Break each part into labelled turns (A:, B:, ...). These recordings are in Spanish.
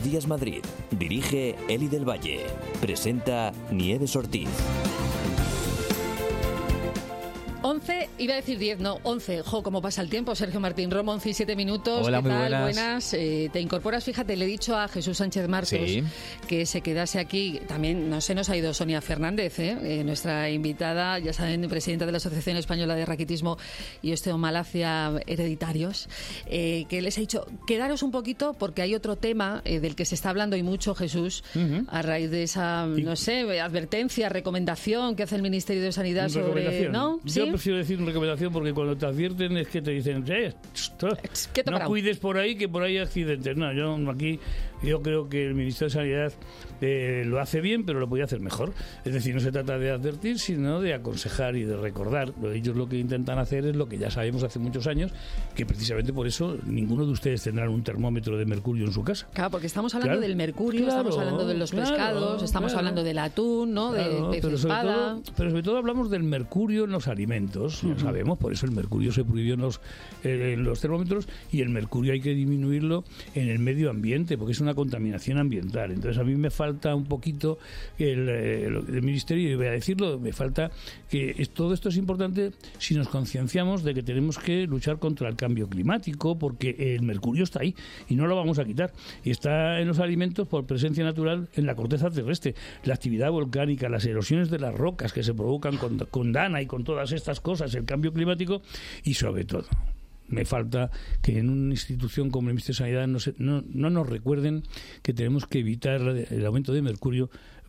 A: Días Madrid. Dirige Eli del Valle. Presenta Nieves Ortiz.
B: 11, iba a decir 10, no, 11. Cómo pasa el tiempo. Sergio Martín Romo, 11 y 7 minutos.
C: Hola,
B: ¿qué tal?
C: buenas.
B: Te incorporas, fíjate, le he dicho a Jesús Sánchez Martos que se quedase aquí. También, no se nos ha ido Sonia Fernández, nuestra invitada, ya saben, presidenta de la Asociación Española de Raquitismo y Osteomalacia Hereditarios, que les he dicho, quedaros un poquito porque hay otro tema del que se está hablando y mucho, Jesús, a raíz de esa, no sé, advertencia, recomendación que hace el Ministerio de Sanidad sobre... ¿no? ¿Sí?
D: Yo prefiero decir una recomendación porque cuando te advierten es que te dicen no cuides por ahí, que por ahí hay accidentes. No, yo creo que el Ministerio de Sanidad lo hace bien, pero lo podía hacer mejor. Es decir, no se trata de advertir, sino de aconsejar y de recordar. Ellos lo que intentan hacer es lo que ya sabemos hace muchos años, que precisamente por eso ninguno de ustedes tendrá un termómetro de mercurio en su casa.
B: Claro, porque estamos hablando del mercurio, estamos hablando de los pescados, estamos hablando del atún, ¿no? De pez espada.
D: Pero sobre todo hablamos del mercurio en los alimentos, lo sabemos, por eso el mercurio se prohibió en los termómetros, y el mercurio hay que disminuirlo en el medio ambiente, porque es una contaminación ambiental. Entonces a mí me falta un poquito el Ministerio, y voy a decirlo, me falta que todo esto es importante si nos concienciamos de que tenemos que luchar contra el cambio climático, porque el mercurio está ahí y no lo vamos a quitar, y está en los alimentos por presencia natural en la corteza terrestre. La actividad volcánica, las erosiones de las rocas que se provocan con Dana y con todas estas cosas, el cambio climático, y sobre todo me falta que en una institución como el Ministerio de Sanidad no nos recuerden que tenemos que evitar el aumento de mercurio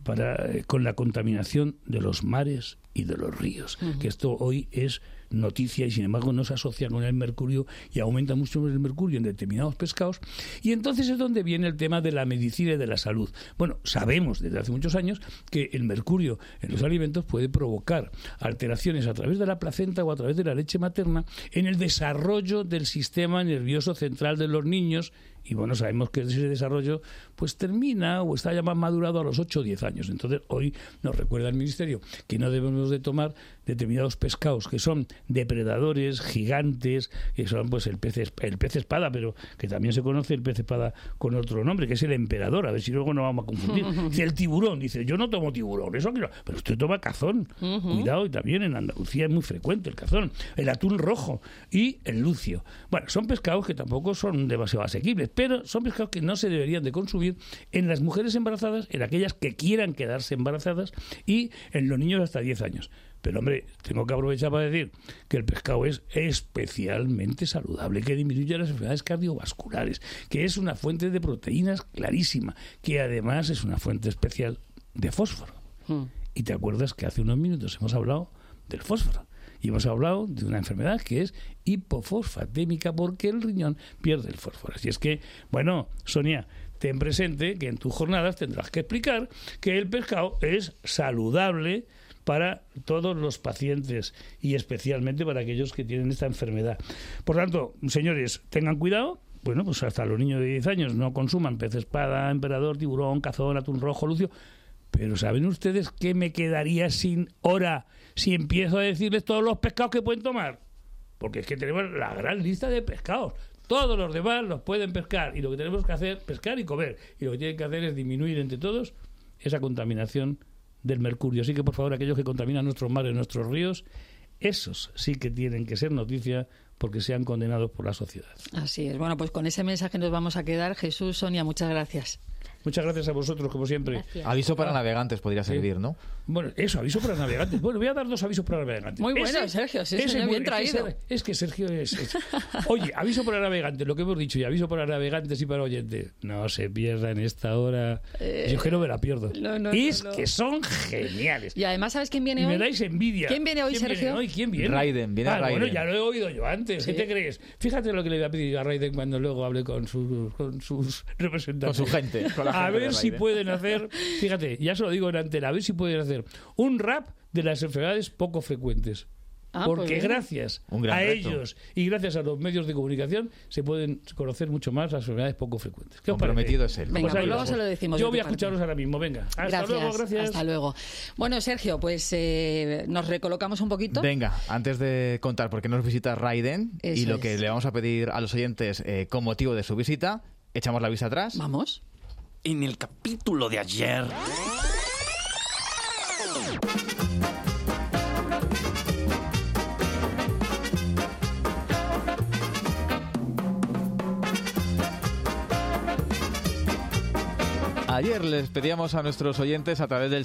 D: con la contaminación de los mares y de los ríos, que esto hoy es noticia y sin embargo no se asocia con el mercurio, y aumenta mucho el mercurio en determinados pescados, y entonces es donde viene el tema de la medicina y de la salud. Bueno, sabemos desde hace muchos años que el mercurio en los alimentos puede provocar alteraciones a través de la placenta o a través de la leche materna en el desarrollo del sistema nervioso central de los niños, y bueno, sabemos que ese desarrollo pues termina o está ya más madurado a los 8 o 10 años. Entonces hoy nos recuerda el Ministerio que no debemos de tomar determinados pescados que son depredadores gigantes, que son pues el pez espada, pero que también se conoce el pez espada con otro nombre, que es el emperador, a ver si luego no vamos a confundir. Dice el tiburón, dice, yo no tomo tiburón, eso quiero, pero usted toma cazón. Cuidado, y también en Andalucía es muy frecuente el cazón, el atún rojo y el lucio. Bueno, son pescados que tampoco son demasiado asequibles, pero son pescados que no se deberían de consumir en las mujeres embarazadas, en aquellas que quieran quedarse embarazadas, y en los niños hasta 10 años. Pero, hombre, tengo que aprovechar para decir que el pescado es especialmente saludable, que disminuye las enfermedades cardiovasculares, que es una fuente de proteínas clarísima, que además es una fuente especial de fósforo. Y te acuerdas que hace unos minutos hemos hablado del fósforo. Y hemos hablado de una enfermedad que es hipofosfatémica, porque el riñón pierde el fósforo. Así es que, bueno, Sonia, ten presente que en tus jornadas tendrás que explicar que el pescado es saludable para todos los pacientes y especialmente para aquellos que tienen esta enfermedad. Por tanto, señores, tengan cuidado. Bueno, pues hasta los niños de 10 años no consuman pez espada, emperador, tiburón, cazón, atún rojo, lucio. Pero ¿saben ustedes qué me quedaría sin hora si empiezo a decirles todos los pescados que pueden tomar? Porque es que tenemos la gran lista de pescados. Todos los demás los pueden pescar, y lo que tenemos que hacer es pescar y comer. Y lo que tienen que hacer es disminuir entre todos esa contaminación del mercurio. Así que, por favor, aquellos que contaminan nuestros mares, nuestros ríos, esos sí que tienen que ser noticia, porque sean condenados por la sociedad.
B: Así es. Bueno, pues con ese mensaje nos vamos a quedar. Jesús, Sonia, muchas gracias.
D: Muchas gracias a vosotros, como siempre.
C: Gracias. Aviso para navegantes podría servir, ¿no?
D: Bueno, eso, aviso para navegantes. Bueno, voy a dar 2 avisos para navegantes.
B: Muy bueno, Sergio, sí, bien traído.
D: Es que Sergio es... Oye, aviso para navegantes, lo que hemos dicho, y aviso para navegantes y para oyentes. No se pierdan esta hora. Yo que no me la pierdo. Que son geniales.
B: Y además, ¿sabes quién viene
D: y
B: hoy?
D: me dais envidia.
B: ¿Quién viene hoy, Sergio?
D: ¿Quién viene?
C: Raiden, viene Raiden.
D: Bueno, ya lo he oído yo antes.
B: ¿Sí?
D: ¿Qué te crees? Fíjate lo que le voy a pedir a Raiden cuando luego hable con sus representantes.
C: Con su gente. Con la gente
D: a ver si pueden hacer... Fíjate, ya se lo digo en antena, a ver si pueden hacer un rap de las enfermedades poco frecuentes. Porque
B: pues
D: gracias a ellos y gracias a los medios de comunicación se pueden conocer mucho más las enfermedades poco frecuentes. ¿Qué os
C: comprometido es él?
B: Venga, pues luego se lo decimos.
D: Yo voy a escucharos ahora mismo, venga. Hasta luego, gracias.
B: Hasta luego. Bueno, Sergio, pues nos recolocamos un poquito.
C: Venga, antes de contar por qué nos visita Raiden y lo que le vamos a pedir a los oyentes con motivo de su visita, echamos la vista atrás.
B: Vamos.
E: en el capítulo de ayer...
C: Ayer les pedíamos a nuestros oyentes a través del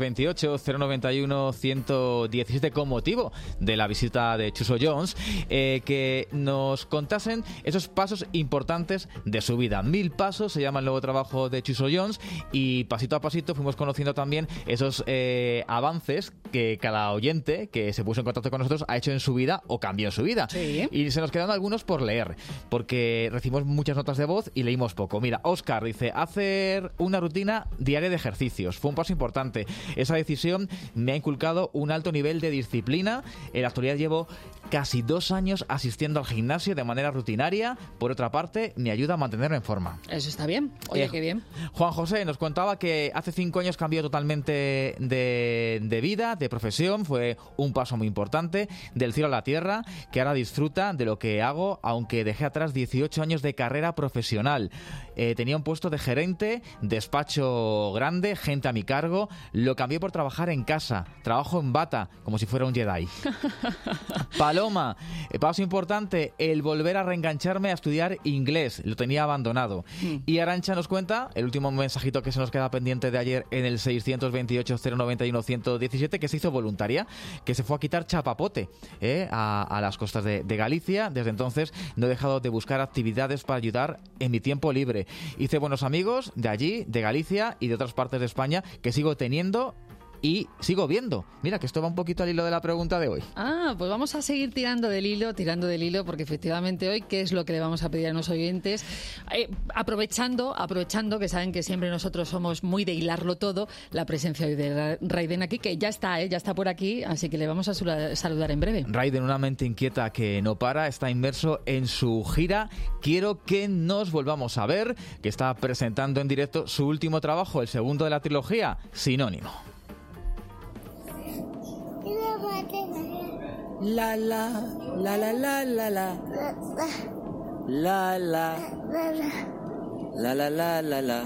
C: 628-091-117 con motivo de la visita de Chuso Jones que nos contasen esos pasos importantes de su vida. 1000 pasos se llama el nuevo trabajo de Chuso Jones y pasito a pasito fuimos conociendo también esos avances que cada oyente que se puso en contacto con nosotros ha hecho en su vida o cambió en su vida.
B: Sí.
C: Y se nos quedaron algunos por leer porque recibimos muchas notas de voz y leímos poco. Mira, Óscar dice, hacer una rutina diaria de ejercicios. Fue un paso importante. Esa decisión me ha inculcado un alto nivel de disciplina. En la actualidad llevo casi 2 años asistiendo al gimnasio de manera rutinaria. Por otra parte, me ayuda a mantenerme en forma.
B: Eso está bien. Oye, qué bien.
C: Juan José nos contaba que hace 5 años cambió totalmente de vida, de profesión. Fue un paso muy importante, del cielo a la tierra, que ahora disfruta de lo que hago, aunque dejé atrás 18 años de carrera profesional. Tenía un puesto de gerente, despacho grande, gente a mi cargo. Lo cambié por trabajar en casa. Trabajo en bata, como si fuera un Jedi. Paloma, paso importante, el volver a reengancharme a estudiar inglés. Lo tenía abandonado. Y Arantxa nos cuenta, el último mensajito que se nos queda pendiente de ayer en el 628-091-117, que se hizo voluntaria, que se fue a quitar chapapote a las costas de Galicia. Desde entonces no he dejado de buscar actividades para ayudar en mi tiempo libre. Hice buenos amigos de allí, de Galicia y de otras partes de España que sigo teniendo y sigo viendo. Mira, que esto va un poquito al hilo de la pregunta de hoy.
B: Pues vamos a seguir tirando del hilo, porque efectivamente hoy, ¿qué es lo que le vamos a pedir a los oyentes? Aprovechando que saben que siempre nosotros somos muy de hilarlo todo, la presencia hoy de Raiden aquí, que ya está por aquí, así que le vamos a saludar en breve.
C: Raiden, una mente inquieta que no para, está inmerso en su gira Quiero que nos volvamos a ver, que está presentando en directo su último trabajo, el segundo de la trilogía, Sinónimo.
F: La la la la la la la la la la la la la la.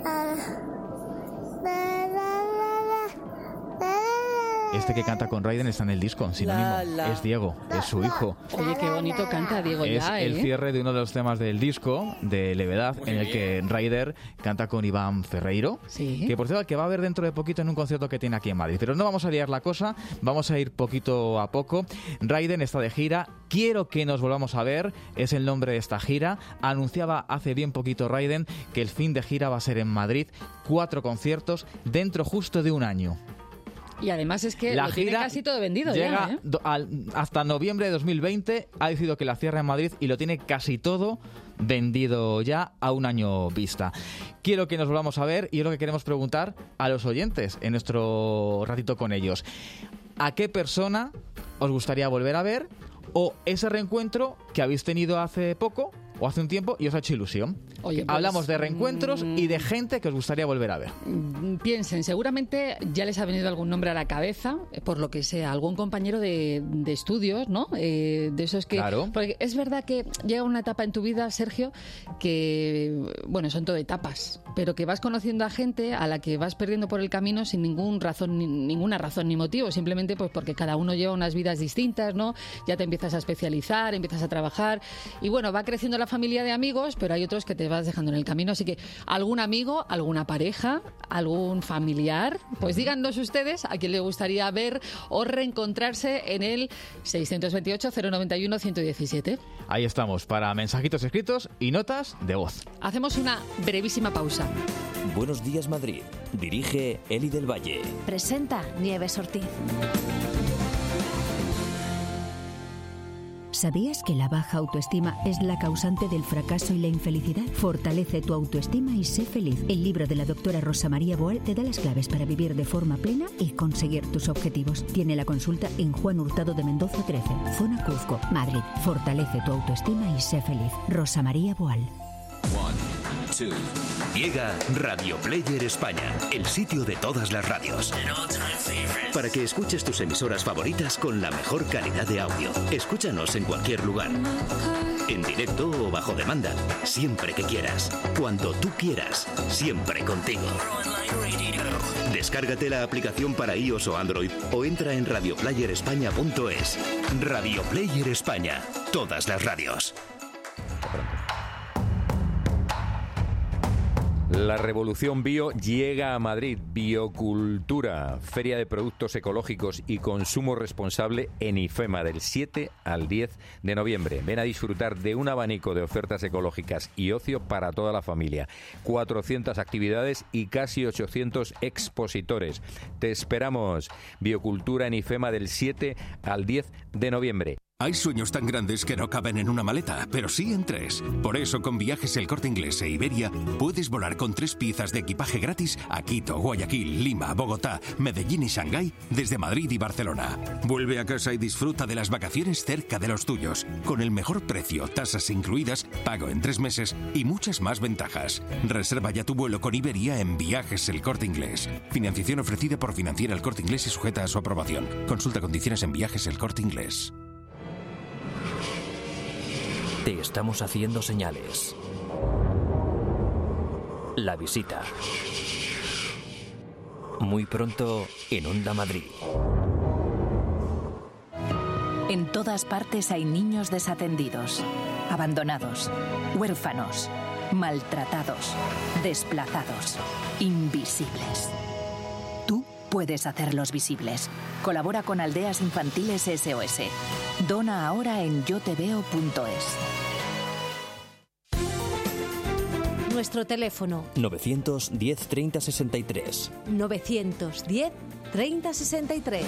C: Este que canta con Raiden está en el disco, Sinónimo. Es Diego, es su hijo.
B: Oye, qué bonito canta Diego ya,
C: Es el cierre de uno de los temas del disco, de Levedad, en el que Raiden canta con Iván Ferreiro, que por cierto que va a ver dentro de poquito en un concierto que tiene aquí en Madrid. Pero no vamos a liar la cosa, vamos a ir poquito a poco. Raiden está de gira, Quiero que nos volvamos a ver, es el nombre de esta gira. Anunciaba hace bien poquito Raiden que el fin de gira va a ser en Madrid, 4 conciertos dentro justo de un año.
B: Y además es que
C: la
B: lo tiene casi todo vendido
C: llega
B: ya,
C: hasta noviembre de 2020, ha decidido que la cierra en Madrid y lo tiene casi todo vendido ya a un año vista. Quiero que nos volvamos a ver y es lo que queremos preguntar a los oyentes en nuestro ratito con ellos. ¿A qué persona os gustaría volver a ver? ¿O ese reencuentro que habéis tenido hace poco o hace un tiempo y os ha hecho ilusión?
B: Oye, pues,
C: hablamos de reencuentros y de gente que os gustaría volver a ver.
B: Piensen, seguramente ya les ha venido algún nombre a la cabeza, por lo que sea, algún compañero de estudios, ¿no? De esos que...
C: Claro.
B: Porque es verdad que llega una etapa en tu vida, Sergio, que, bueno, son todo etapas, pero que vas conociendo a gente a la que vas perdiendo por el camino sin ninguna razón ni motivo, simplemente pues porque cada uno lleva unas vidas distintas, ¿no? Ya te empiezas a especializar, empiezas a trabajar y bueno, va creciendo la familia de amigos, pero hay otros que te vas dejando en el camino, así que algún amigo, alguna pareja, algún familiar, pues díganos ustedes a quién le gustaría ver o reencontrarse en el 628-091-117.
C: Ahí estamos, para mensajitos escritos y notas de voz.
B: Hacemos una brevísima pausa.
A: Buenos días, Madrid. Dirige Eli del Valle.
G: Presenta Nieves Ortiz.
H: ¿Sabías que la baja autoestima es la causante del fracaso y la infelicidad? Fortalece tu autoestima y sé feliz. El libro de la doctora Rosa María Boal te da las claves para vivir de forma plena y conseguir tus objetivos. Tiene la consulta en Juan Hurtado de Mendoza 13, Zona Cuzco, Madrid. Fortalece tu autoestima y sé feliz. Rosa María Boal.
E: 1,
I: Llega Radio Player España, el sitio de todas las radios. Para que escuches tus emisoras favoritas con la mejor calidad de audio. Escúchanos en cualquier lugar. En directo o bajo demanda. Siempre que quieras. Cuando tú quieras. Siempre contigo. Descárgate la aplicación para iOS o Android o entra en radioplayerespaña.es. Radio Player España. Todas las radios.
J: La revolución bio llega a Madrid. Biocultura, feria de productos ecológicos y consumo responsable en IFEMA del 7 al 10 de noviembre. Ven a disfrutar de un abanico de ofertas ecológicas y ocio para toda la familia. 400 actividades y casi 800 expositores. Te esperamos. Biocultura en IFEMA del 7 al 10 de noviembre.
K: Hay sueños tan grandes que no caben en una maleta, pero sí en 3. Por eso, con Viajes El Corte Inglés e Iberia, puedes volar con 3 piezas de equipaje gratis a Quito, Guayaquil, Lima, Bogotá, Medellín y Shanghái desde Madrid y Barcelona. Vuelve a casa y disfruta de las vacaciones cerca de los tuyos, con el mejor precio, tasas incluidas, pago en 3 meses y muchas más ventajas. Reserva ya tu vuelo con Iberia en Viajes El Corte Inglés. Financiación ofrecida por Financiera El Corte Inglés y sujeta a su aprobación. Consulta condiciones en Viajes El Corte Inglés.
A: Te estamos haciendo señales. La visita. Muy pronto en Onda Madrid.
L: En todas partes hay niños desatendidos, abandonados, huérfanos, maltratados, desplazados, invisibles. Tú puedes hacerlos visibles. Colabora con Aldeas Infantiles SOS. Dona ahora en yoteveo.es.
G: Nuestro teléfono
A: 910 30 63.
G: 910 30 63.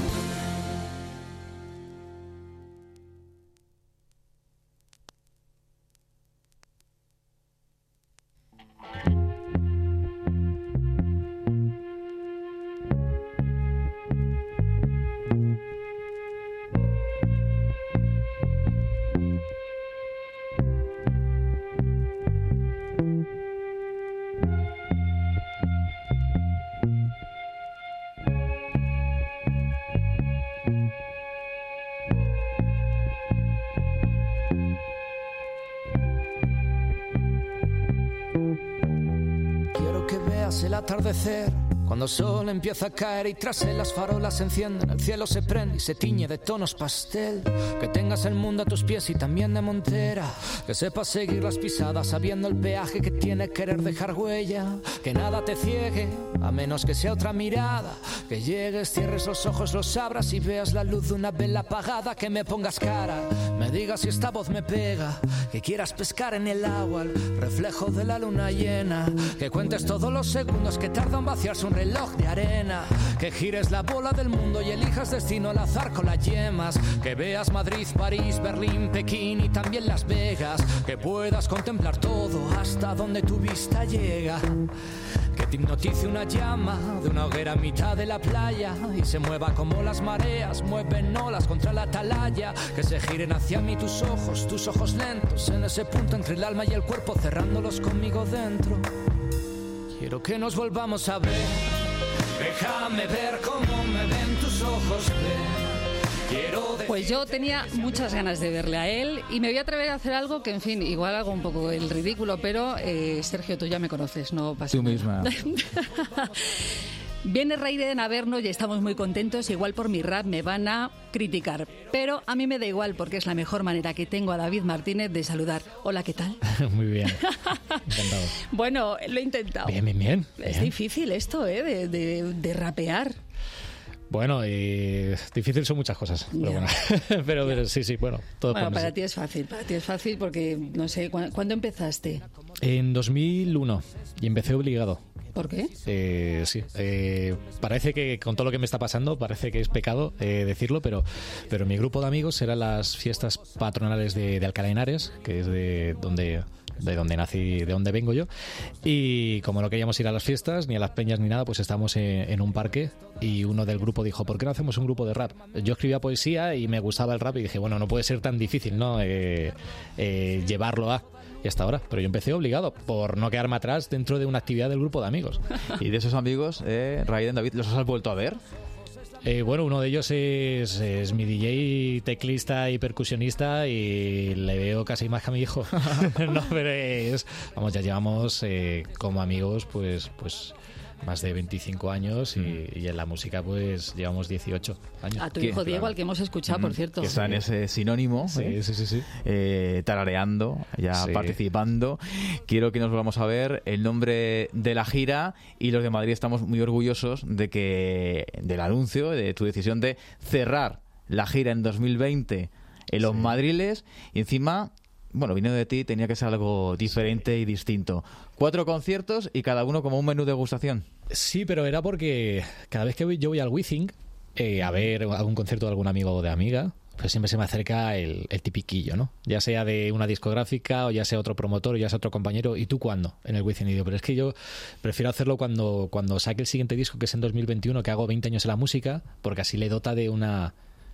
M: El atardecer, cuando el sol empieza a caer y tras él las farolas se encienden, el cielo se prende y se tiñe de tonos pastel. Que tengas el mundo a tus pies y también de montera, que sepas seguir las pisadas sabiendo el peaje que tiene querer dejar huella. Que nada te ciegue, a menos que sea otra mirada. Que llegues, cierres los ojos, los abras y veas la luz de una vela apagada. Que me pongas cara, me digas si esta voz me pega. Que quieras pescar en el agua el reflejo de la luna llena. Que cuentes todos los segundos que tarda en vaciarse un reloj de arena. Que gires la bola del mundo y elijas destino al azar con las yemas. Que veas Madrid, París, Berlín, Pekín y también Las Vegas. Que puedas contemplar todo hasta donde tu vista llega. Que te hipnotice una llama de una hoguera a mitad de la playa y se mueva como las mareas mueven olas contra la atalaya. Que se giren hacia mí tus ojos lentos en ese punto entre el alma y el cuerpo, cerrándolos conmigo dentro. Quiero que nos volvamos a ver. Déjame ver cómo me ven tus ojos,
B: Pues yo tenía muchas ganas de verle a él y me voy a atrever a hacer algo que, en fin, igual hago un poco el ridículo, pero Sergio, tú ya me conoces, no pasa
C: nada. Tú misma.
B: Viene Raiden a vernos y estamos muy contentos. Igual por mi rap me van a criticar, pero a mí me da igual porque es la mejor manera que tengo a David Martínez de saludar. Hola, ¿qué tal?
N: Muy bien. Encantado.
B: Bueno, lo he intentado.
N: Bien.
B: Es difícil esto, de rapear.
N: Bueno, difícil son muchas cosas, pero bueno, pero sí, bueno, todo.
B: Bueno, para ti es fácil porque, no sé, ¿cuándo empezaste?
N: En 2001, y empecé obligado.
B: ¿Por qué?
N: Sí, parece que con todo lo que me está pasando, parece que es pecado decirlo, pero mi grupo de amigos eran las fiestas patronales de Alcalá de Henares, que es de donde nací, de donde vengo yo, y como no queríamos ir a las fiestas ni a las peñas ni nada, pues estábamos en un parque y uno del grupo dijo, ¿por qué no hacemos un grupo de rap? Yo escribía poesía y me gustaba el rap y dije, bueno, no puede ser tan difícil, ¿no? Llevarlo a... y hasta ahora. Pero yo empecé obligado por no quedarme atrás dentro de una actividad del grupo de amigos.
C: ¿Y de esos amigos, Raiden, David, los has vuelto a ver?
N: Bueno, uno de ellos es mi DJ, teclista y percusionista, y le veo casi más que a mi hijo. No, pero vamos, ya llevamos como amigos pues más de 25 años y en la música pues llevamos 18 años.
B: A tu hijo Diego, al que hemos escuchado, por cierto.
C: Que está en ese sinónimo,
N: sí.
C: Tarareando, ya participando. Quiero que nos volvamos a ver el nombre de la gira, y los de Madrid estamos muy orgullosos del anuncio, de tu decisión de cerrar la gira en 2020 en los Madriles, y encima... Bueno, viniendo de ti tenía que ser algo diferente y distinto. 4 conciertos y cada uno como un menú de degustación.
N: Sí, pero era porque cada vez que yo voy al Wizzing a ver algún concierto de algún amigo o de amiga, pues siempre se me acerca el tipiquillo, ¿no? Ya sea de una discográfica o ya sea otro promotor o ya sea otro compañero. ¿Y tú cuándo? En el Wizzing. Y digo, pero es que yo prefiero hacerlo cuando saque el siguiente disco, que es en 2021, que hago 20 años en la música, porque así le dota de una...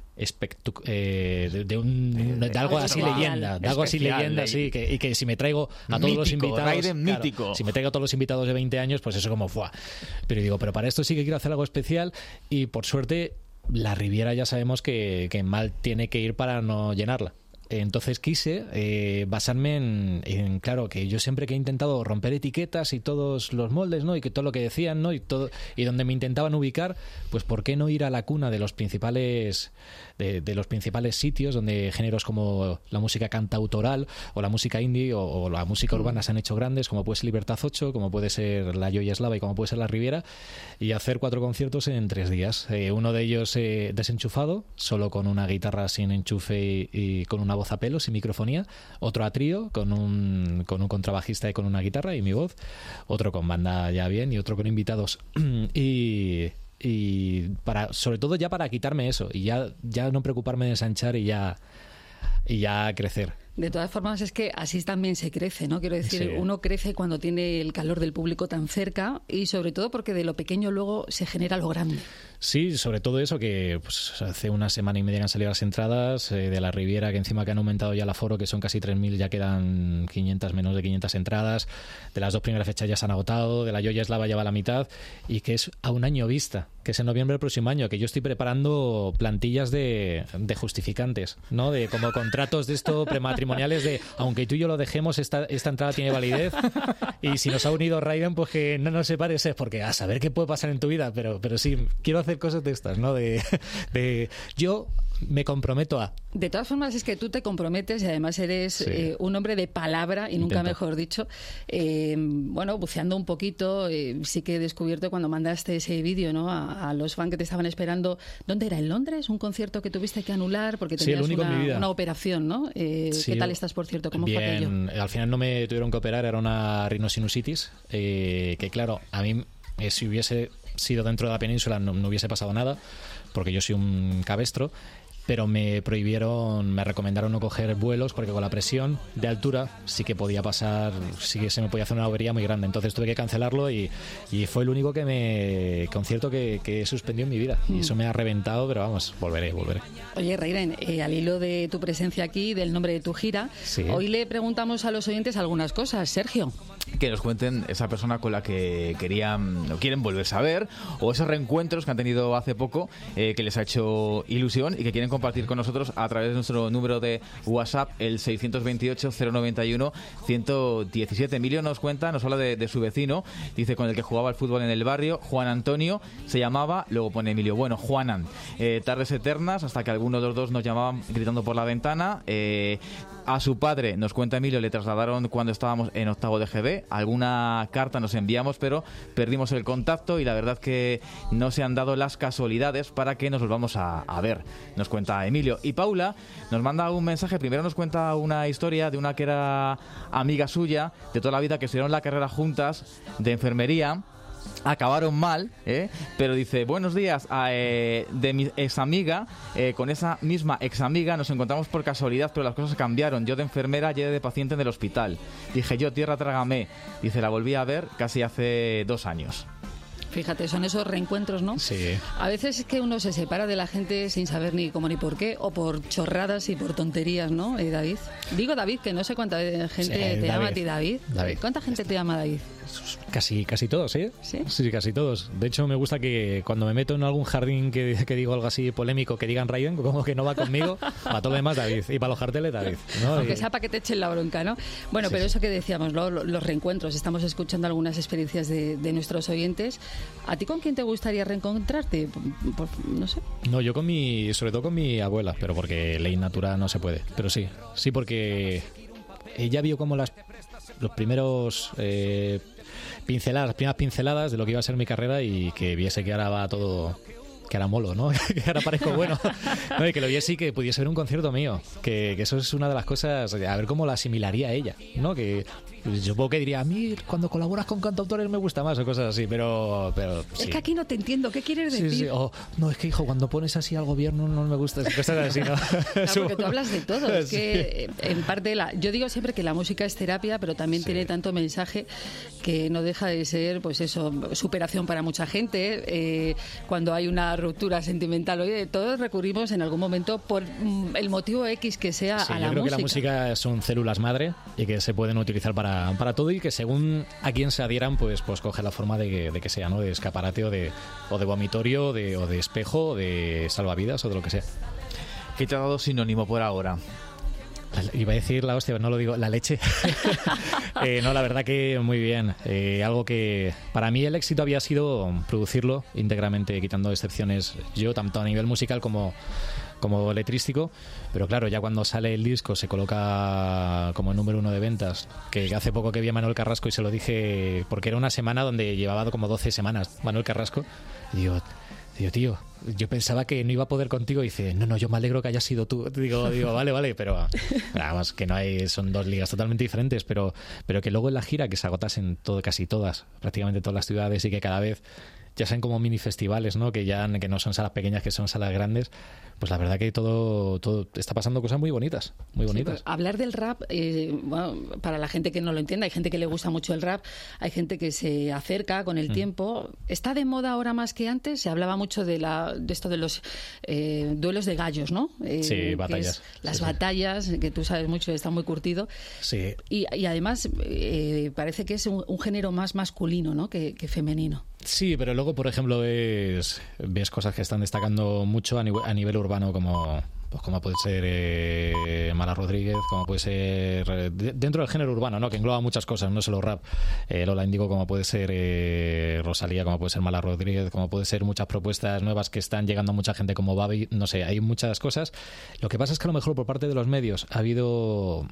N: de algo así leyenda, de algo así leyenda, sí, y que si me traigo a todos los invitados,
C: mítico.
N: Si me traigo a todos los invitados de 20 años, pues eso como ¡fua! Pero digo, pero para esto sí que quiero hacer algo especial, y por suerte la Riviera ya sabemos que mal tiene que ir para no llenarla. Entonces quise basarme en claro, que yo siempre que he intentado romper etiquetas y todos los moldes, ¿no? Y que todo lo que decían, ¿no? Y donde me intentaban ubicar, pues ¿por qué no ir a la cuna de los principales de los principales sitios donde géneros como la música cantautoral o la música indie o la música urbana se han hecho grandes, como puede ser Libertad 8, como puede ser la Joya Eslava y como puede ser la Riviera, y hacer 4 conciertos en 3 días. Uno de ellos desenchufado, solo con una guitarra sin enchufe y con una voz a pelo, sin microfonía. Otro a trío, con un contrabajista y con una guitarra y mi voz. Otro con banda ya bien y otro con invitados. Y sobre todo ya para quitarme eso y ya no preocuparme de ensanchar y ya crecer.
B: De todas formas, es que así también se crece, ¿no? Quiero decir, uno crece cuando tiene el calor del público tan cerca, y sobre todo porque de lo pequeño luego se genera lo grande.
N: Sí, sobre todo eso, que pues, hace una semana y media que han salido las entradas de la Riviera, que encima que han aumentado ya el aforo, que son casi 3.000, ya quedan 500, menos de 500 entradas. De las 2 primeras fechas ya se han agotado, de la Joya Eslava ya va a la mitad, y que es a un año vista, que es en noviembre del próximo año, que yo estoy preparando plantillas de justificantes, ¿no? De como contratos de esto prematrimoniales de, aunque tú y yo lo dejemos, esta entrada tiene validez, y si nos ha unido Raiden, pues que no nos separes, porque a saber qué puede pasar en tu vida, pero sí, quiero hacer cosas de estas, ¿no? De yo me comprometo a...
B: De todas formas, es que tú te comprometes y además eres un hombre de palabra, y nunca mejor dicho. Bueno, buceando un poquito, sí que he descubierto cuando mandaste ese vídeo, ¿no? A los fans que te estaban esperando. ¿Dónde era? ¿En Londres? ¿Un concierto que tuviste que anular porque tenías una operación, ¿no? ¿Qué tal estás, por cierto? ¿Cómo fue aquello?
N: Al final no me tuvieron que operar, era una rinosinusitis, que claro, a mí si hubiese sido dentro de la península no hubiese pasado nada, porque yo soy un cabestro, pero me recomendaron no coger vuelos porque con la presión de altura sí que podía pasar, sí que se me podía hacer una avería muy grande. Entonces tuve que cancelarlo y fue el único concierto que suspendió en mi vida. Y eso me ha reventado, pero vamos, volveré.
B: Oye, Raiden, al hilo de tu presencia aquí, del nombre de tu gira, hoy le preguntamos a los oyentes algunas cosas. Sergio.
C: Que nos cuenten esa persona con la que querían o quieren volverse a ver, o esos reencuentros que han tenido hace poco, que les ha hecho ilusión y que quieren compartir con nosotros a través de nuestro número de WhatsApp, el 628-091-117. Emilio nos habla de su vecino, dice, con el que jugaba al fútbol en el barrio, Juan Antonio se llamaba, luego pone Emilio, bueno, Juanan. Tardes eternas, hasta que alguno de los dos nos llamaban gritando por la ventana. A su padre, nos cuenta Emilio, le trasladaron cuando estábamos en octavo de GB. Alguna carta nos enviamos, pero perdimos el contacto y la verdad que no se han dado las casualidades para que nos volvamos a ver. Nos cuenta Emilio. Y Paula nos manda un mensaje. Primero nos cuenta una historia de una que era amiga suya de toda la vida, que estudiaron la carrera juntas de enfermería. Acabaron mal, pero dice, buenos días, de mi ex amiga, con esa misma ex amiga nos encontramos por casualidad, pero las cosas cambiaron. Yo de enfermera, ella de paciente en el hospital. Dije yo, tierra trágame. Dice, la volví a ver casi hace 2 años.
B: Fíjate, son esos reencuentros, ¿no?
N: Sí.
B: A veces es que uno se separa de la gente sin saber ni cómo ni por qué, o por chorradas y por tonterías, ¿no, David? Digo David, que no sé cuánta gente te llama a ti, David. ¿Cuánta gente te llama David?
N: Casi todos, ¿sí? Sí, casi todos. De hecho, me gusta que cuando me meto en algún jardín que digo algo así polémico, que digan Raiden, como que no va conmigo, para todo lo demás David. Y para los carteles, David, ¿no?
B: Aunque sea para que te echen la bronca, ¿no? Bueno, pero eso que decíamos, ¿no? Los reencuentros. Estamos escuchando algunas experiencias de nuestros oyentes. ¿A ti con quién te gustaría reencontrarte? No sé.
N: No, yo sobre todo con mi abuela, pero porque ley natural no se puede. Pero sí, porque ella vio como los primeros... las primeras pinceladas de lo que iba a ser mi carrera y que viese que ahora va todo, que ahora molo, ¿no? Que ahora parezco bueno, ¿no? Y que lo viese y que pudiese ver un concierto mío, que eso es una de las cosas, a ver cómo la asimilaría ella, ¿no? Que yo supongo que diría, a mí cuando colaboras con cantautores me gusta más o cosas así, pero sí.
B: Es que aquí no te entiendo, ¿qué quieres decir?
N: Sí. O, no, es que hijo, cuando pones así al gobierno no me gusta, cosas así, ¿no?
B: Claro, porque tú hablas de todo, es que en parte yo digo siempre que la música es terapia, pero también tiene tanto mensaje que no deja de ser, pues eso, superación para mucha gente, cuando hay una ruptura sentimental, oye, todos recurrimos en algún momento por el motivo X que sea a la música.
N: Yo creo que la música son células madre y que se pueden utilizar para todo y que según a quién se adhieran, pues coge la forma de que sea, ¿no? De escaparate o de vomitorio o de espejo o de salvavidas o de lo que sea.
C: ¿Qué te ha dado sinónimo por ahora?
N: Iba a decir la hostia, pero no lo digo, la leche. No, la verdad que muy bien. Algo que para mí el éxito había sido producirlo íntegramente, quitando excepciones yo, tanto a nivel musical como letrístico, pero claro, ya cuando sale el disco se coloca como el número 1 de ventas, que hace poco que vi a Manuel Carrasco y se lo dije porque era una semana donde llevaba como 12 semanas Manuel Carrasco, y digo, tío, yo pensaba que no iba a poder contigo, y dice, no, yo me alegro que hayas sido tú. Digo, vale, pero además que no hay, son dos ligas totalmente diferentes, pero que luego en la gira que se agotas en casi todas, prácticamente todas las ciudades, y que cada vez ya sean como mini festivales, ¿no? Que no son salas pequeñas, que son salas grandes, pues la verdad que todo está pasando cosas muy bonitas, muy bonitas.
B: Sí, hablar del rap, bueno, para la gente que no lo entienda, hay gente que le gusta mucho el rap, hay gente que se acerca con el tiempo. ¿Está de moda ahora más que antes? Se hablaba mucho de esto de los duelos de gallos, ¿no?
N: Sí, batallas.
B: Las batallas, que tú sabes mucho, está muy curtido.
N: Sí.
B: Y además parece que es un género más masculino, ¿no? que femenino.
N: Sí, pero luego, por ejemplo, ves cosas que están destacando mucho a nivel urbano, como puede ser Mala Rodríguez, como puede ser dentro del género urbano, ¿no? Que engloba muchas cosas, no solo rap. Lola Índigo, como puede ser Rosalía, como puede ser Mala Rodríguez, como puede ser muchas propuestas nuevas que están llegando a mucha gente como Babi, no sé, hay muchas cosas. Lo que pasa es que a lo mejor por parte de los medios ha habido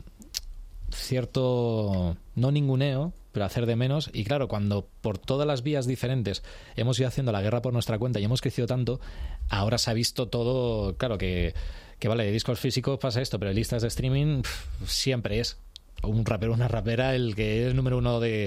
N: cierto, no ninguneo, pero hacer de menos, y claro, cuando por todas las vías diferentes hemos ido haciendo la guerra por nuestra cuenta y hemos crecido tanto, ahora se ha visto todo, claro que vale, de discos físicos pasa esto, pero de listas de streaming siempre es un rapero o una rapera el que es número 1 de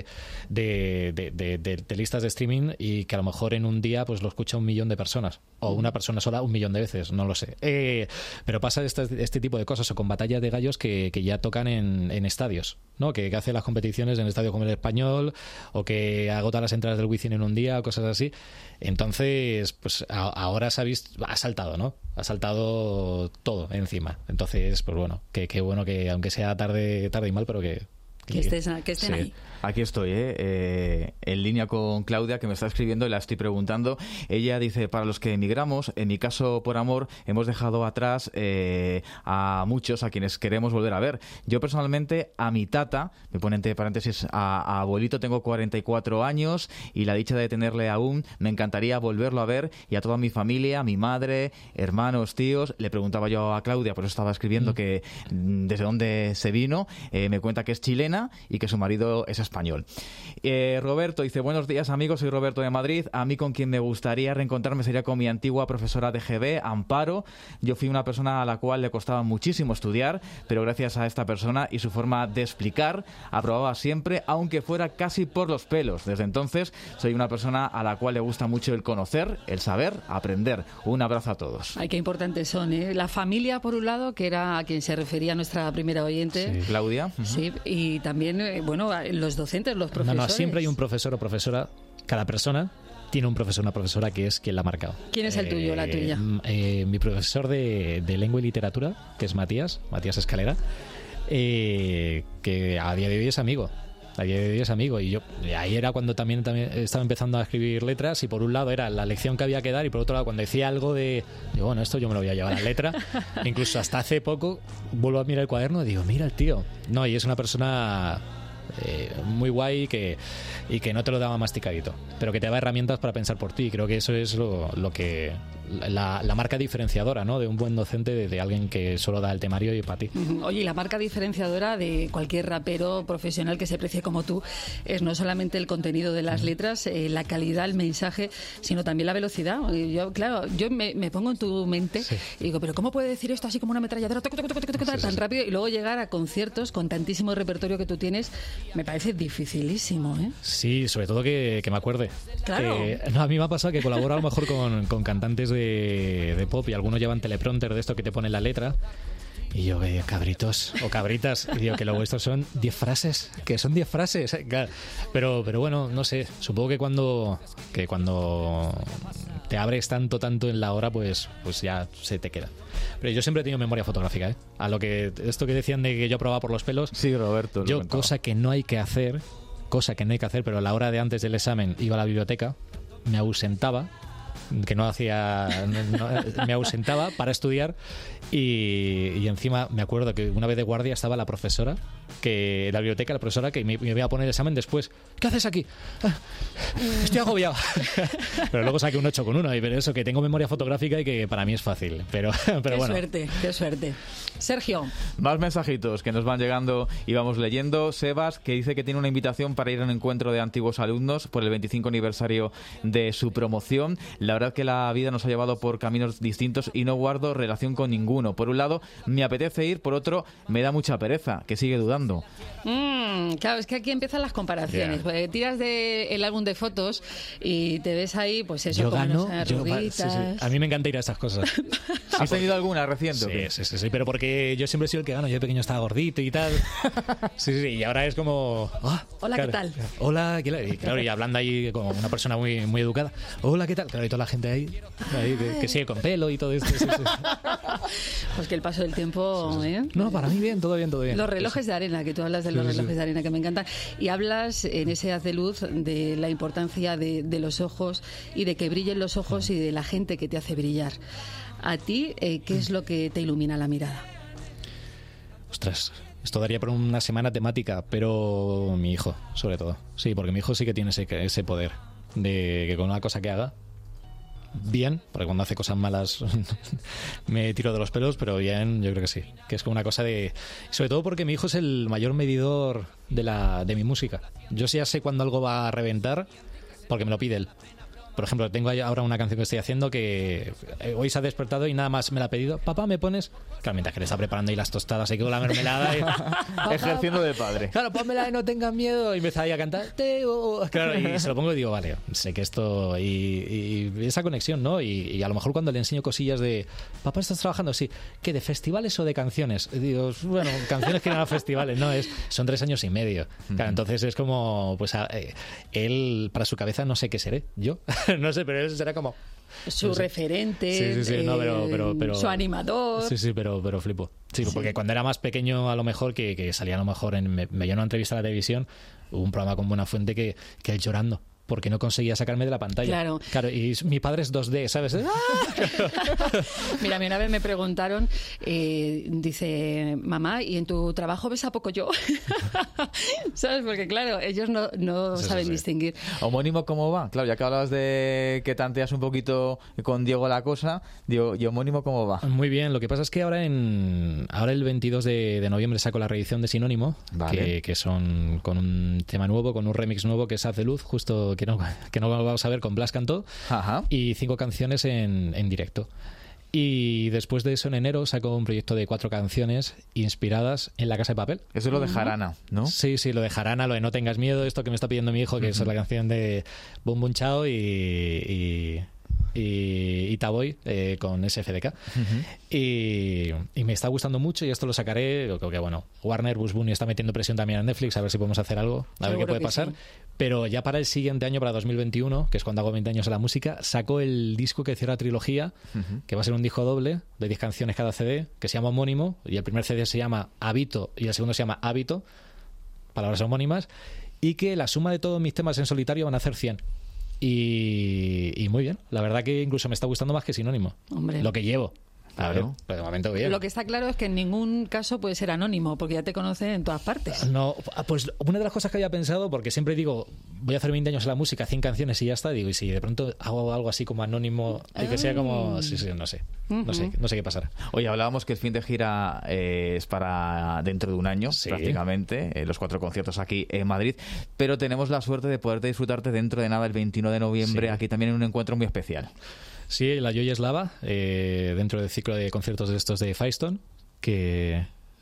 N: listas de streaming, y que a lo mejor en un día pues lo escucha 1 millón de personas, o una persona sola 1 millón de veces, no lo sé, pero pasa este tipo de cosas, o con batallas de gallos que ya tocan en estadios, ¿no? Que hace las competiciones en estadios como el Español, o que agota las entradas del Wizzing en un día, o cosas así. Entonces pues ahora ha saltado, ¿no? Ha saltado todo encima. Entonces pues bueno, qué bueno que aunque sea tarde y mal, pero que
B: estén ahí.
C: Aquí estoy, en línea con Claudia, que me está escribiendo y la estoy preguntando. Ella dice, para los que emigramos, en mi caso por amor, hemos dejado atrás a muchos a quienes queremos volver a ver. Yo personalmente a mi tata, me pone entre paréntesis a abuelito, tengo 44 años y la dicha de tenerle aún, me encantaría volverlo a ver, y a toda mi familia, mi madre, hermanos, tíos. Le preguntaba yo a Claudia, por eso estaba escribiendo que desde dónde se vino. Me cuenta que es chilena y que su marido es español. Roberto dice, buenos días amigos, soy Roberto de Madrid. A mí con quien me gustaría reencontrarme sería con mi antigua profesora de GB, Amparo. Yo fui una persona a la cual le costaba muchísimo estudiar, pero gracias a esta persona y su forma de explicar, aprobaba siempre, aunque fuera casi por los pelos. Desde entonces soy una persona a la cual le gusta mucho el conocer, el saber, aprender. Un abrazo a todos.
B: Ay, qué importantes son, ¿eh? La familia, por un lado, que era a quien se refería nuestra primera oyente.
C: Sí. Claudia.
B: Sí, y también, bueno, los docentes, los profesores.
N: No, siempre hay un profesor o profesora, cada persona tiene un profesor, una profesora que es quien la ha marcado.
B: ¿Quién es el tuyo, la tuya?
N: Mi profesor de lengua y literatura, que es Matías Escalera, que a día de hoy es amigo. Y yo ahí era cuando también estaba empezando a escribir letras, y por un lado era la lección que había que dar, y por otro lado cuando decía algo digo, bueno, esto yo me lo voy a llevar a la letra. Incluso hasta hace poco vuelvo a mirar el cuaderno y digo, mira el tío. No, y es una persona muy guay y que no te lo daba masticadito, pero que te da herramientas para pensar por ti. Creo que eso es lo que la marca diferenciadora, ¿no?, de un buen docente, de alguien que solo da el temario y para ti.
B: Oye, y la marca diferenciadora de cualquier rapero profesional que se precie como tú es no solamente el contenido de las letras, la calidad, el mensaje, sino también la velocidad. Yo me pongo en tu mente y digo, pero ¿cómo puede decir esto así como una ametralladora tan rápido? Y luego llegar a conciertos con tantísimo repertorio que tú tienes, me parece dificilísimo, ¿eh?
N: Sí, sobre todo que me acuerde.
B: Claro.
N: A mí me ha pasado que colaboro a lo mejor con cantantes de pop, y algunos llevan teleprompter de esto que te pone la letra, y yo, cabritos o cabritas, y digo que lo vuestro son 10 frases, que son 10 frases, pero bueno, no sé, supongo que cuando te abres tanto en la hora, pues ya se te queda. Pero yo siempre he tenido memoria fotográfica, a lo que esto que decían de que yo probaba por los pelos.
C: Sí, Roberto.
N: Yo, cosa que no hay que hacer, pero a la hora de antes del examen iba a la biblioteca, me ausentaba, me ausentaba para estudiar, y encima me acuerdo que una vez de guardia estaba la profesora, que la biblioteca, la profesora que me iba a poner el examen después. ¿Qué haces aquí? Estoy agobiado. Pero luego saqué un 8,1, y pero eso, que tengo memoria fotográfica y que para mí es fácil, pero bueno.
B: Qué suerte. Sergio.
C: Más mensajitos que nos van llegando y vamos leyendo. Sebas, que dice que tiene una invitación para ir a un encuentro de antiguos alumnos por el 25 aniversario de su promoción. La verdad que la vida nos ha llevado por caminos distintos y no guardo relación con ninguno. Por un lado, me apetece ir, por otro, me da mucha pereza, que sigue dudando.
B: Claro, es que aquí empiezan las comparaciones. Porque tiras del álbum de fotos y te ves ahí, pues eso,
N: yo
B: como
N: gano,
B: arruguitas.
N: Sí. A mí me encanta ir a estas cosas.
C: ¿Has tenido alguna reciente?
N: Sí, pero porque yo siempre he sido el que gano. Yo de pequeño estaba gordito y tal. Sí, y ahora es como...
B: Hola,
N: claro,
B: ¿qué tal?
N: Hola, y claro, y hablando ahí como una persona muy, muy educada. Hola, ¿qué tal? Claro, y toda la gente ahí que sigue con pelo y todo esto. Sí.
B: Pues que el paso del tiempo...
N: No, para mí bien, todo bien.
B: Los relojes de arena, que tú hablas de los relojes de arena, que me encantan. Y hablas en ese Haz de Luz de la importancia de los ojos y de que brillen los ojos y de la gente que te hace brillar. A ti, ¿qué es lo que te ilumina la mirada?
N: Ostras, esto daría por una semana temática, pero mi hijo, sobre todo. Sí, porque mi hijo sí que tiene ese poder de que con una cosa que haga, bien, porque cuando hace cosas malas me tiro de los pelos, pero bien, yo creo que sí, que es como una cosa de... Sobre todo porque mi hijo es el mayor medidor de mi música. Yo sí ya sé cuando algo va a reventar porque me lo pide él. Por ejemplo, tengo ahora una canción que estoy haciendo que hoy se ha despertado y nada más me la ha pedido. Papá, ¿me pones? Claro, mientras que le está preparando ahí las tostadas y con la mermelada.
C: Ejerciendo de padre.
N: Claro, pónmela y no tengas miedo. Y empieza ahí a cantar. Claro, y se lo pongo y digo, vale, sé que esto... Y esa conexión, ¿no? Y a lo mejor cuando le enseño cosillas de... Papá, ¿estás trabajando? Sí. ¿Qué, de festivales o de canciones? Y digo, bueno, canciones que no eran festivales, ¿no? Son 3 años y medio. Claro, entonces es como... Pues él, para su cabeza, no sé qué seré. ¿Yo? No sé, pero él será como...
B: Su referente,
N: sí, no, pero,
B: su animador.
N: Sí, pero flipo. Sí, porque cuando era más pequeño, a lo mejor, que salía a lo mejor, me veía una entrevista a la televisión, hubo un programa con Buenafuente que él llorando, porque no conseguía sacarme de la pantalla. Claro, y mi padre es 2D, ¿sabes?
B: Mira, a mí una vez me preguntaron, dice, mamá, ¿y en tu trabajo ves a poco yo? ¿Sabes? Porque claro, ellos no saben distinguir.
C: ¿Homónimo cómo va? Claro, ya que hablabas de que tanteas un poquito con Diego la cosa, digo, ¿y homónimo cómo va?
N: Muy bien, lo que pasa es que ahora el 22 de noviembre saco la reedición de Sinónimo, vale, que son con un tema nuevo, con un remix nuevo que es Haz de Luz, justo que no vamos a ver, con Blas Cantó.
C: Ajá.
N: Y 5 canciones en directo. Y después de eso, en enero, saco un proyecto de 4 canciones inspiradas en La Casa de Papel.
C: Eso es lo de Jarana, ¿no?
N: Sí, lo de Jarana, lo de No tengas miedo, esto que me está pidiendo mi hijo, que es la canción de Bum Bum Chao y Taboy con SFDK. Y me está gustando mucho y esto lo sacaré. Creo que bueno, Warner Bush Bunny está metiendo presión también a Netflix a ver si podemos hacer algo, a ver qué puede pasar. Sí. Pero ya para el siguiente año, para 2021, que es cuando hago 20 años en la música, saco el disco que cierra la trilogía, que va a ser un disco doble de 10 canciones cada CD, que se llama Homónimo, y el primer CD se llama Habito y el segundo se llama Hábito, palabras homónimas, y que la suma de todos mis temas en solitario van a hacer 100. Y muy bien, la verdad que incluso me está gustando más que Sinónimo.
B: Hombre.
N: Lo que llevo. A ver, pues de momento bien.
B: Lo que está claro es que en ningún caso puede ser anónimo, porque ya te conocen en todas partes.
N: No, pues una de las cosas que había pensado, porque siempre digo, voy a hacer 20 años en la música, 100 canciones y ya está, digo, y si de pronto hago algo así como anónimo, y que sea como... Sí, no sé. No sé qué pasará.
C: Oye, hablábamos que el fin de gira es para dentro de un año, prácticamente, los 4 conciertos aquí en Madrid, pero tenemos la suerte de poderte disfrutarte dentro de nada el 21 de noviembre, aquí también en un encuentro muy especial.
N: Sí, la Joy Eslava, dentro del ciclo de conciertos de estos de Firestone, que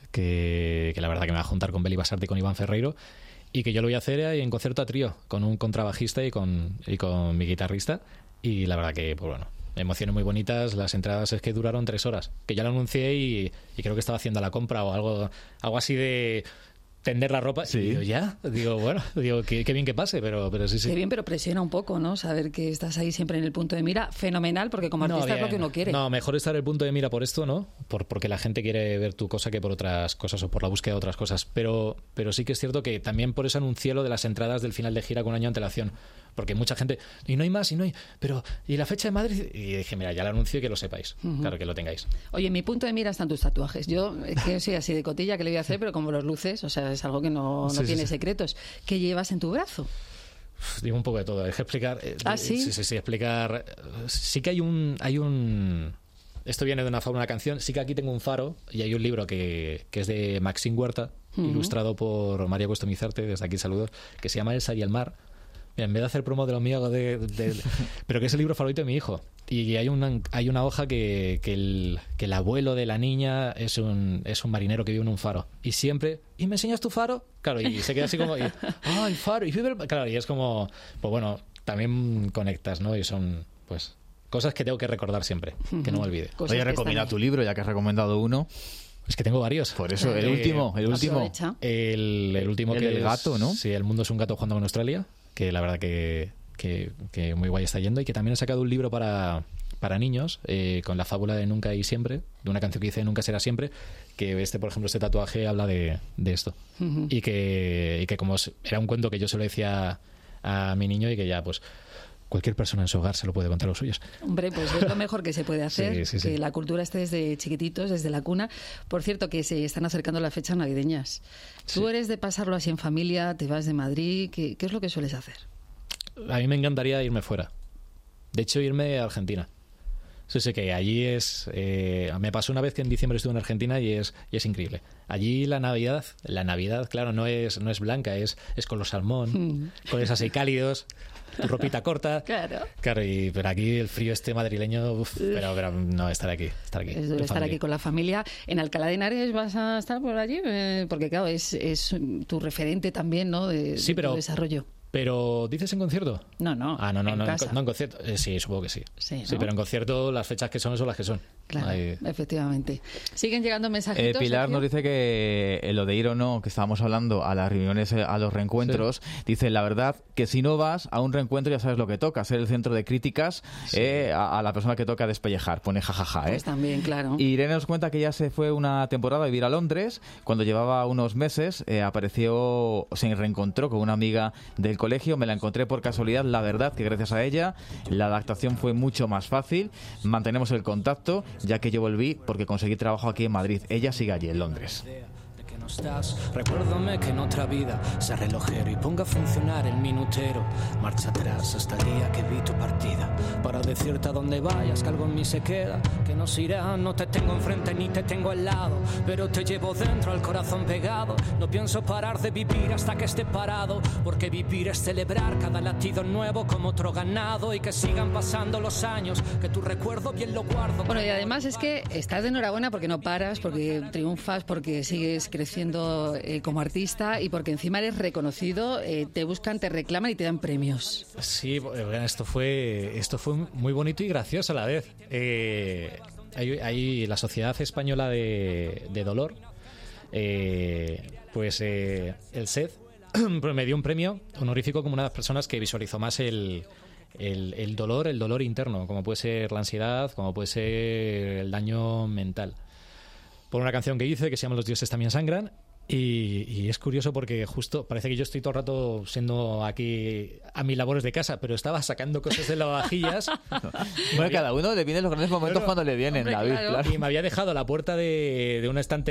N: la verdad que me va a juntar con Beli Basarte y con Iván Ferreiro, y que yo lo voy a hacer en concierto a trío, con un contrabajista y con mi guitarrista, y la verdad que, pues bueno, emociones muy bonitas. Las entradas es que duraron 3 horas, que ya lo anuncié y creo que estaba haciendo la compra o algo así de... tender la ropa, y digo, bueno, qué bien que pase, pero sí.
B: Qué bien, pero presiona un poco, ¿no? Saber que estás ahí siempre en el punto de mira, fenomenal, porque como artista es lo que uno quiere.
N: No, mejor estar en el punto de mira por esto, ¿no? Porque la gente quiere ver tu cosa que por otras cosas o por la búsqueda de otras cosas, pero sí que es cierto que también por eso anuncié lo de las entradas del final de gira con un año de antelación, porque mucha gente, y no hay más, pero ¿y la fecha de Madrid? Y dije, mira, ya lo anuncio y que lo sepáis, claro, que lo tengáis.
B: Oye, mi punto de mira están tus tatuajes. Yo es que soy así de cotilla, que le voy a hacer, pero como los luces, o sea, es algo que no tiene secretos. ¿Qué llevas en tu brazo?
N: Digo un poco de todo, hay que explicar.
B: ¿Sí?
N: Sí, explicar. Sí que hay un esto viene de una canción. Sí que aquí tengo un faro y hay un libro que es de Maxim Huerta, ilustrado por María Cuesto Mizarte, desde aquí saludos, que se llama Elsa y el mar. Mira, en vez de hacer promo de lo mío, pero que es el libro favorito de mi hijo. Y hay una hoja que el abuelo de la niña es un marinero que vive en un faro. Y siempre, ¿y me enseñas tu faro? Claro, y se queda así como, ¡ay, faro! Claro, y es como, pues bueno, también conectas, ¿no? Y son, pues, cosas que tengo que recordar siempre, que no me olvide.
C: Oye, recomienda tu libro, ya que has recomendado uno.
N: Es que tengo varios.
C: Por eso, el último.
N: El último que
C: el gato, ¿no?
N: Sí, El mundo es un gato jugando en Australia, que la verdad que muy guay está yendo, y que también he sacado un libro para niños con la fábula de Nunca y Siempre, de una canción que dice Nunca será siempre, que por ejemplo, este tatuaje habla de esto. Y que como era un cuento que yo se lo decía a mi niño, y que ya pues cualquier persona en su hogar se lo puede contar a los suyos.
B: Hombre, pues es lo mejor que se puede hacer,
N: sí.
B: Que la cultura esté desde chiquititos, desde la cuna. Por cierto, que se están acercando las fechas navideñas. ¿Tú eres de pasarlo así en familia? ¿Te vas de Madrid? ¿Qué es lo que sueles hacer?
N: A mí me encantaría irme fuera. De hecho, irme a Argentina. Sí, que allí es... me pasó una vez que en diciembre estuve en Argentina y es increíble. Allí la Navidad, claro, no es blanca, es con los salmón, con esos así cálidos, tu ropita corta.
B: Claro,
N: pero aquí el frío madrileño, pero no, estar aquí.
B: Es duro estar aquí con la familia. ¿En Alcalá de Henares vas a estar por allí? Porque claro, es tu referente también, ¿no? De tu desarrollo.
N: Pero, ¿dices en concierto?
B: No.
N: No, en concierto. Sí, supongo que sí.
B: Sí, ¿no?
N: Sí, pero en concierto las fechas que son las que son.
B: Claro, efectivamente. Siguen llegando mensajitos.
C: Pilar nos dice que lo de ir o no, que estábamos hablando a las reuniones, a los reencuentros, dice, la verdad, que si no vas a un reencuentro ya sabes lo que toca, ser el centro de críticas a la persona que toca despelllejar, pone jajaja.
B: Pues también, claro.
C: Y Irene nos cuenta que ya se fue una temporada a vivir a Londres. Cuando llevaba unos meses se reencontró con una amiga del colegio, me la encontré por casualidad, la verdad que gracias a ella la adaptación fue mucho más fácil, mantenemos el contacto ya que yo volví porque conseguí trabajo aquí en Madrid, ella sigue allí en Londres.
M: Recuérdame que en otra vida sea relojero y ponga a funcionar el minutero. Marcha atrás hasta el día que vi tu partida, para decirte a dónde vayas que algo en mí se queda, que nos irá. No te tengo enfrente ni te tengo al lado, pero te llevo dentro, al corazón pegado. No pienso parar de vivir hasta que esté parado, porque vivir es celebrar cada latido nuevo como otro ganado, y que sigan pasando los años, que tu recuerdo bien lo guardo.
B: Bueno, y además es que estás de enhorabuena porque no paras, porque triunfas, porque sigues creciendo como artista y porque encima eres reconocido, te buscan, te reclaman y te dan premios.
N: Sí, esto fue muy bonito y gracioso a la vez. Hay la Sociedad Española de Dolor, el SED me dio un premio honorífico como una de las personas que visualizó más el dolor interno, como puede ser la ansiedad, como puede ser el daño mental. Por una canción que hice que se llama Los dioses también sangran. Y es curioso porque justo parece que yo estoy todo el rato siendo aquí a mis labores de casa, pero estaba sacando cosas de lavavajillas.
C: Bueno, cada uno le vienen los grandes momentos cuando le vienen, David, claro.
N: Y me había dejado la puerta de un estante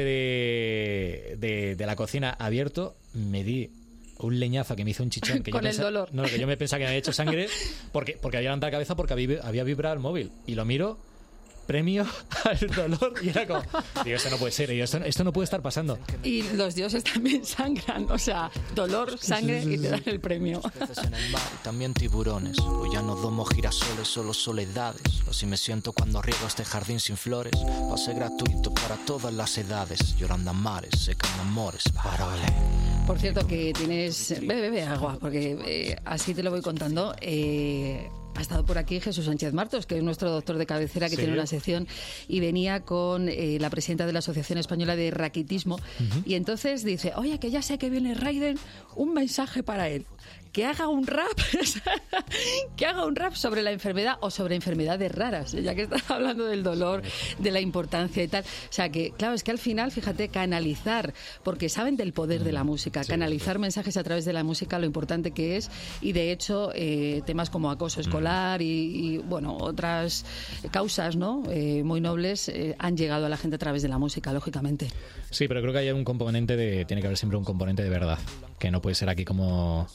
N: de la cocina abierto. Me di un leñazo que me hizo un chichón. Que
B: con el dolor.
N: No, que yo me pensaba que me había hecho sangre porque había levantado la cabeza porque había vibrado el móvil. Y lo miro... premio al dolor y era como, digo, esto no puede ser, esto no puede estar pasando.
B: Y los dioses también sangran, o sea, dolor, sangre y te dan el premio.
M: En el mar y también tiburones. Hoy ya no domo girasoles, solo soledades. Así me siento cuando riego este jardín sin flores. Pase gratuito para todas las edades. Llorando a mares, secando amores, parole.
B: Por cierto, que tienes... Bebe agua, porque así te lo voy contando. Ha estado por aquí Jesús Sánchez Martos, que es nuestro doctor de cabecera, que tiene una sección, y venía con la presidenta de la Asociación Española de Raquitismo. Y entonces dice, oye, que ya sé que viene Raiden, un mensaje para él. Que haga un rap, que haga un rap sobre la enfermedad o sobre enfermedades raras, ya que estás hablando del dolor, de la importancia y tal. O sea que, claro, es que al final, fíjate, canalizar, porque saben del poder de la música, canalizar mensajes a través de la música, lo importante que es, y de hecho, temas como acoso escolar y bueno, otras causas, ¿no? Muy nobles, han llegado a la gente a través de la música, lógicamente.
N: Sí, pero creo que hay un componente tiene que haber siempre un componente de verdad, que no puede ser aquí como...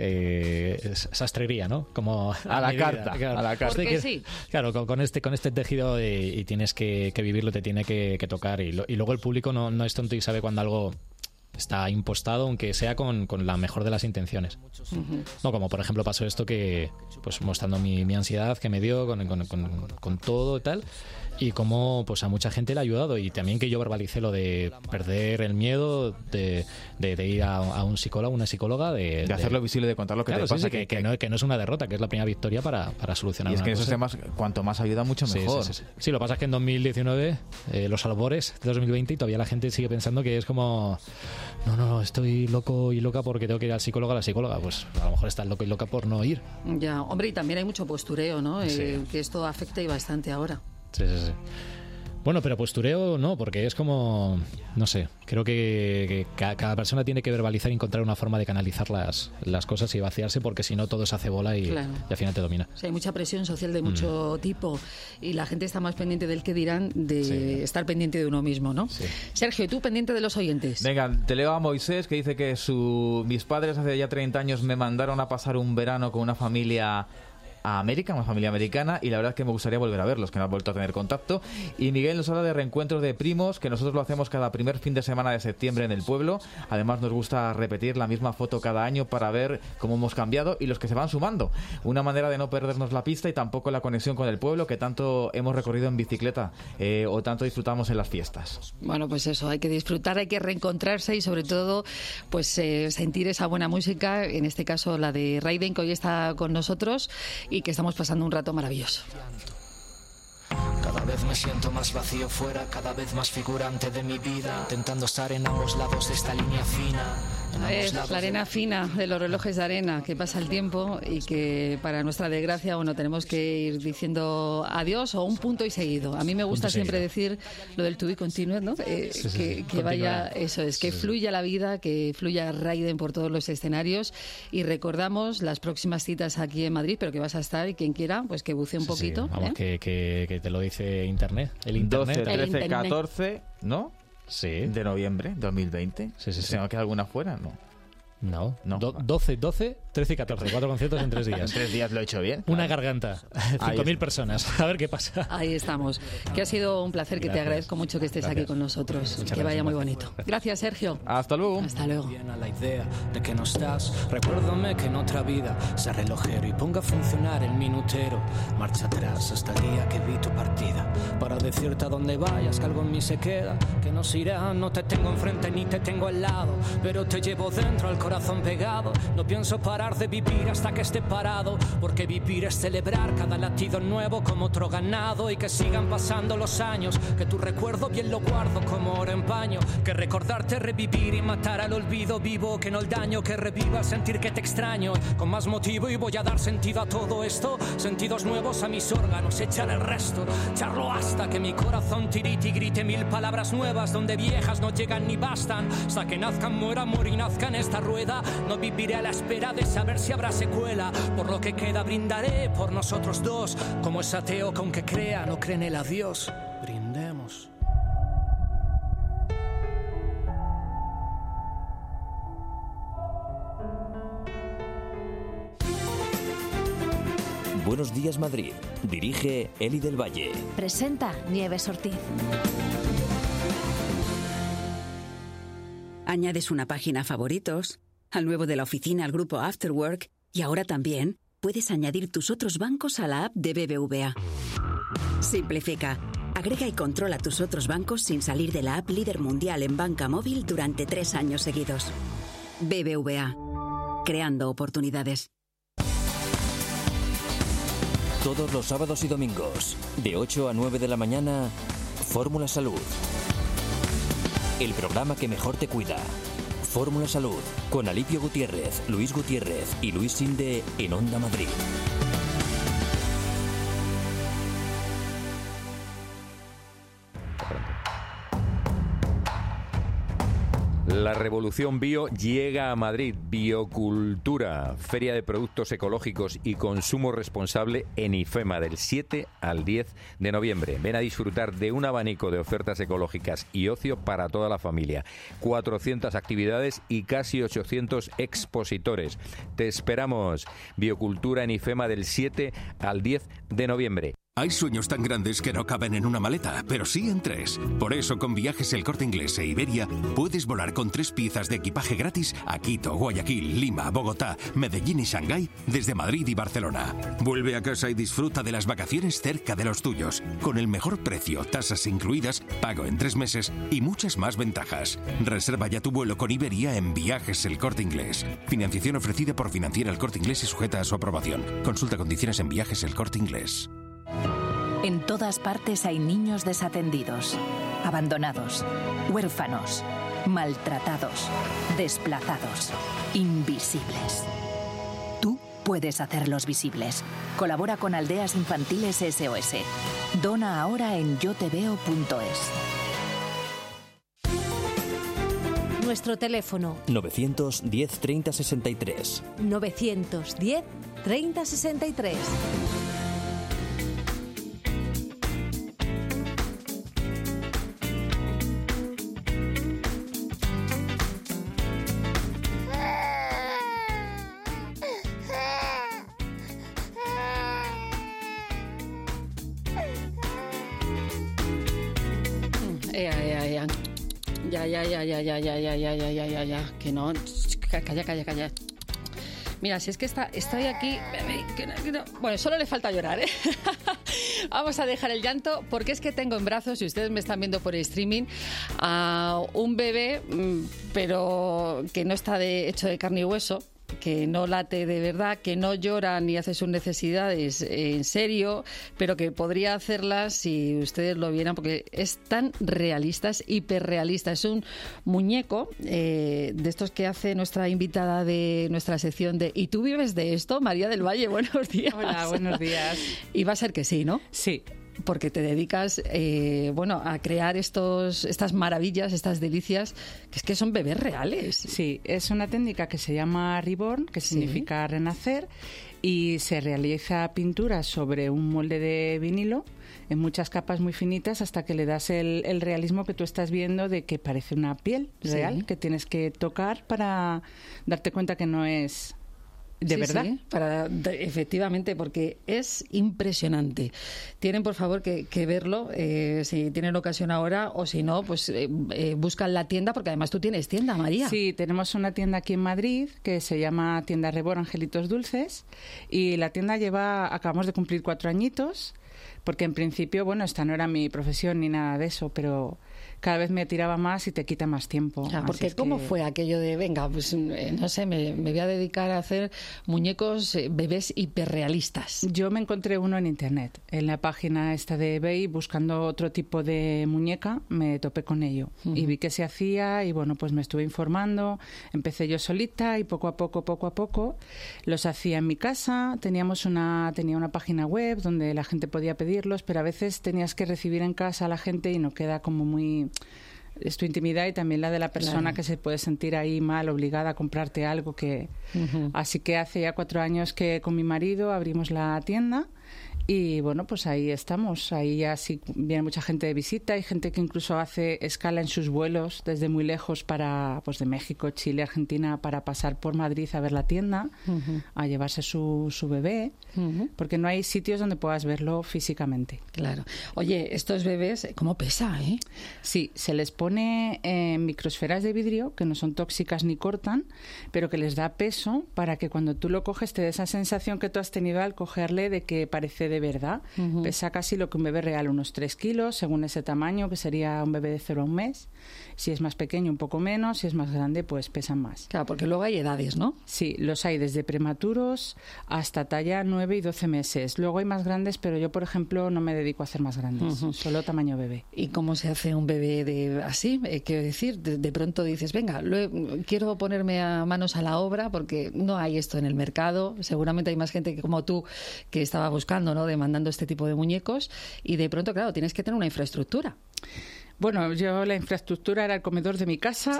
N: sastrería, ¿no? Como
C: a la carta,
N: claro.
C: A la carta.
B: Porque sí.
N: Claro, con este tejido y tienes que vivirlo, te tiene que tocar y luego el público no es tonto y sabe cuando algo está impostado, aunque sea con la mejor de las intenciones. No, como por ejemplo pasó esto que, pues mostrando mi ansiedad que me dio con todo y tal, y cómo pues a mucha gente le ha ayudado, y también que yo verbalicé lo de perder el miedo de ir a un psicólogo, una psicóloga, de
C: hacerlo visible, de contar lo que te pasa,
N: que no es una derrota, que es la primera victoria para solucionar.
C: Y es que esos
N: cosa.
C: temas, cuanto más ayuda, mucho mejor.
N: Sí, lo que pasa es que en 2019, los albores de 2020, y todavía la gente sigue pensando que es como no, estoy loco y loca porque tengo que ir al psicólogo, a la psicóloga. Pues a lo mejor estás loco y loca por no ir.
B: Ya, hombre, y también hay mucho postureo, ¿no? Que esto afecta y bastante ahora.
N: Sí. Bueno, pero postureo no, porque es como, no sé, creo que cada persona tiene que verbalizar y encontrar una forma de canalizar las cosas y vaciarse, porque si no todo se hace bola y al final te domina.
B: Sí, hay mucha presión social de mucho tipo y la gente está más pendiente del que dirán, de estar pendiente de uno mismo, ¿no? Sí. Sergio, ¿y tú pendiente de los oyentes?
C: Venga, te leo a Moisés, que dice que mis padres hace ya 30 años me mandaron a pasar un verano con una familia a América, una familia americana, y la verdad es que me gustaría volver a verlos, que no han vuelto a tener contacto. Y Miguel nos habla de reencuentros de primos, que nosotros lo hacemos cada primer fin de semana de septiembre en el pueblo. Además nos gusta repetir la misma foto cada año para ver cómo hemos cambiado y los que se van sumando. Una manera de no perdernos la pista y tampoco la conexión con el pueblo que tanto hemos recorrido en bicicleta o tanto disfrutamos en las fiestas.
B: Bueno, pues eso, hay que disfrutar, hay que reencontrarse y sobre todo pues sentir esa buena música, en este caso la de Raiden, que hoy está con nosotros y que estamos pasando un rato maravilloso.
M: Cada vez me siento más vacío fuera, cada vez más figurante de mi vida, intentando estar en ambos lados de esta línea fina.
B: Es la arena fina de los relojes de arena, que pasa el tiempo y que para nuestra desgracia, bueno, tenemos que ir diciendo adiós o un punto y seguido. A mí me gusta siempre decir lo del to be continued, ¿no? Que vaya, eso es, que fluya la vida, que fluya Raiden por todos los escenarios, y recordamos las próximas citas aquí en Madrid, pero que vas a estar, y quien quiera, pues que bucee un poquito.
N: Vamos, que te lo dice Internet. El Internet.
C: 12, 13, 14, ¿no?
N: Sí.
C: De noviembre 2020. ¿Se me queda alguna fuera? No.
N: 12, 13 y 14. 4 conciertos en 3 días.
C: En 3 días lo he hecho bien.
N: Una garganta. 5.000 personas. A ver qué pasa.
B: Ahí estamos. Que ha sido un placer, que te agradezco mucho que estés aquí con nosotros. Muchas que vaya muy bonito. Gracias, Sergio.
C: Hasta luego.
B: Hasta luego.
M: La idea de que no estás. Recuérdame que en otra vida sea relojero y ponga a funcionar el minutero. Marcha atrás hasta el día que vi tu partida. Para decirte a dónde vayas, que algo en mí se queda. Que nos irá, no te tengo enfrente ni te tengo al lado. Pero te llevo dentro al corazón pegado. No pienso parar parar de vivir hasta que esté parado, porque vivir es celebrar cada latido nuevo como otro ganado, y que sigan pasando los años, que tu recuerdo bien lo guardo como oro en paño, que recordarte, revivir y matar al olvido vivo, que no el daño, que reviva sentir que te extraño, con más motivo, y voy a dar sentido a todo esto, sentidos nuevos a mis órganos, echar el resto, echarlo hasta que mi corazón tirite y grite mil palabras nuevas, donde viejas no llegan ni bastan, hasta que nazcan, muera, morir y nazca en esta rueda. No viviré a la espera de saber si habrá secuela, por lo que queda brindaré por nosotros dos, como ese ateo que aunque crea no cree en el adiós. Brindemos.
A: Buenos días, Madrid. Dirige Eli del Valle.
G: Presenta Nieves Ortiz.
O: Añades una página a favoritos, al nuevo de la oficina, al grupo Afterwork, y ahora también puedes añadir tus otros bancos a la app de BBVA. Simplifica, agrega y controla tus otros bancos sin salir de la app líder mundial en banca móvil durante 3 años seguidos. BBVA, creando oportunidades.
A: Todos los sábados y domingos, de 8 a 9 de la mañana, Fórmula Salud. El programa que mejor te cuida. Fórmula Salud, con Alipio Gutiérrez, Luis Gutiérrez y Luis Sinde en Onda Madrid.
J: La revolución bio llega a Madrid. Biocultura, Feria de Productos Ecológicos y Consumo Responsable en IFEMA, del 7 al 10 de noviembre. Ven a disfrutar de un abanico de ofertas ecológicas y ocio para toda la familia. 400 actividades y casi 800 expositores. Te esperamos. Biocultura en IFEMA, del 7 al 10 de noviembre.
K: Hay sueños tan grandes que no caben en una maleta, pero sí en 3. Por eso, con Viajes El Corte Inglés e Iberia, puedes volar con 3 piezas de equipaje gratis a Quito, Guayaquil, Lima, Bogotá, Medellín y Shanghái desde Madrid y Barcelona. Vuelve a casa y disfruta de las vacaciones cerca de los tuyos, con el mejor precio, tasas incluidas, pago en 3 meses y muchas más ventajas. Reserva ya tu vuelo con Iberia en Viajes El Corte Inglés. Financiación ofrecida por Financiera El Corte Inglés y sujeta a su aprobación. Consulta condiciones en Viajes El Corte Inglés.
L: En todas partes hay niños desatendidos, abandonados, huérfanos, maltratados, desplazados, invisibles. Tú puedes hacerlos visibles. Colabora con Aldeas Infantiles SOS. Dona ahora en yoteveo.es.
G: Nuestro teléfono
A: 910 30 63.
G: 910 30 63.
B: Ya, que no, calla. Mira, si es que estoy aquí... Bueno, solo le falta llorar, ¿eh? Vamos a dejar el llanto porque es que tengo en brazos, si ustedes me están viendo por streaming, a un bebé, pero que no está hecho de carne y hueso, que no late de verdad, que no llora ni hace sus necesidades en serio, pero que podría hacerlas si ustedes lo vieran, porque es tan realista, es hiperrealista. Es un muñeco de estos que hace nuestra invitada de nuestra sección de ¿Y tú vives de esto? María del Valle, buenos días.
P: Hola, buenos días.
B: Y va a ser que sí, ¿no?
P: Sí.
B: Porque te dedicas a crear estas maravillas, estas delicias, que es que son bebés reales.
P: Sí, es una técnica que se llama Reborn, que significa renacer, y se realiza pintura sobre un molde de vinilo en muchas capas muy finitas hasta que le das el realismo que tú estás viendo de que parece una piel real, que tienes que tocar para darte cuenta que no es... ¿De verdad?
B: Sí, efectivamente, porque es impresionante. Tienen, por favor, que verlo, si tienen ocasión ahora, o si no, pues buscan la tienda, porque además tú tienes tienda, María.
P: Sí, tenemos una tienda aquí en Madrid que se llama Tienda Reborn Angelitos Dulces, y la tienda acabamos de cumplir 4 añitos, porque en principio, bueno, esta no era mi profesión ni nada de eso, pero cada vez me tiraba más y te quita más tiempo.
B: Porque ¿cómo fue aquello de, venga, pues no sé, me voy a dedicar a hacer muñecos bebés hiperrealistas?
P: Yo me encontré uno en internet, en la página esta de eBay, buscando otro tipo de muñeca, me topé con ello y vi que se hacía y bueno, pues me estuve informando, empecé yo solita y poco a poco los hacía en mi casa, tenía una página web donde la gente podía pedirlos, pero a veces tenías que recibir en casa a la gente y no queda como muy... Es tu intimidad y también la de la persona que se puede sentir ahí mal, obligada a comprarte algo que... Así que hace ya 4 años que con mi marido abrimos la tienda y bueno, pues ahí estamos. Ahí ya sí viene mucha gente de visita, hay gente que incluso hace escala en sus vuelos desde muy lejos para, pues de México, Chile, Argentina, para pasar por Madrid a ver la tienda, a llevarse su bebé, porque no hay sitios donde puedas verlo físicamente.
B: Claro. Oye, estos bebés, ¿cómo pesa, eh?
P: Sí, se les pone microesferas de vidrio que no son tóxicas ni cortan, pero que les da peso para que cuando tú lo coges te dé esa sensación que tú has tenido al cogerle de que parece de verdad. Pesa casi lo que un bebé real, unos 3 kilos, según ese tamaño, que sería un bebé de 0 a 1 mes. Si es más pequeño, un poco menos. Si es más grande, pues pesan más.
B: Claro, porque luego hay edades, ¿no?
P: Sí, los hay desde prematuros hasta talla 9 y 12 meses. Luego hay más grandes, pero yo, por ejemplo, no me dedico a hacer más grandes. Solo tamaño bebé.
B: ¿Y cómo se hace un bebé así? Quiero decir, de pronto dices, venga, quiero ponerme a manos a la obra porque no hay esto en el mercado. Seguramente hay más gente que, como tú, que estaba buscando, ¿no?, demandando este tipo de muñecos, y de pronto, claro, tienes que tener una infraestructura.
P: Bueno, yo la infraestructura era el comedor de mi casa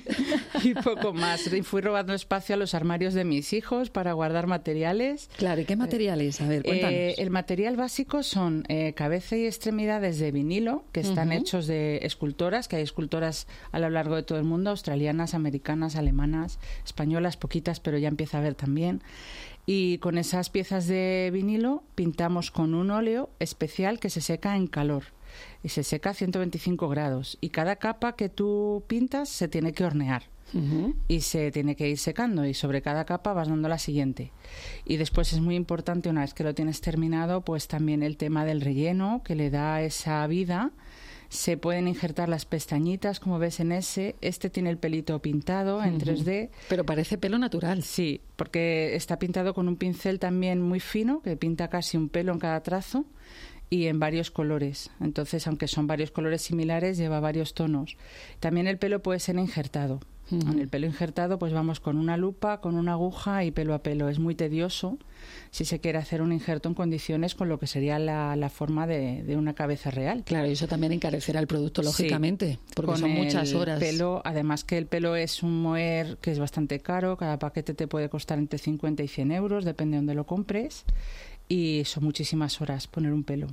P: y poco más. Y fui robando espacio a los armarios de mis hijos para guardar materiales.
B: Claro, ¿y qué materiales? A ver, cuéntanos.
P: El material básico son cabeza y extremidades de vinilo, que están hechos de escultoras, que hay escultoras a lo largo de todo el mundo, australianas, americanas, alemanas, españolas, poquitas, pero ya empieza a haber también. Y con esas piezas de vinilo pintamos con un óleo especial que se seca en calor. Y se seca a 125 grados. Y cada capa que tú pintas se tiene que hornear. Y se tiene que ir secando. Y sobre cada capa vas dando la siguiente. Y después es muy importante, una vez que lo tienes terminado, pues también el tema del relleno, que le da esa vida. Se pueden injertar las pestañitas, como ves en ese. Este tiene el pelito pintado en 3D.
B: Pero parece pelo natural.
P: Sí, porque está pintado con un pincel también muy fino, que pinta casi un pelo en cada trazo, y en varios colores. Entonces, aunque son varios colores similares, lleva varios tonos. También el pelo puede ser injertado. En el pelo injertado, pues vamos con una lupa, con una aguja y pelo a pelo. Es muy tedioso si se quiere hacer un injerto en condiciones con lo que sería la forma de una cabeza real.
B: Claro, y eso también encarecerá el producto, lógicamente, porque
P: con
B: son muchas horas.
P: Pelo, además que el pelo es un moher que es bastante caro. Cada paquete te puede costar entre 50 y 100 euros, depende de dónde lo compres. Y son muchísimas horas poner un pelo.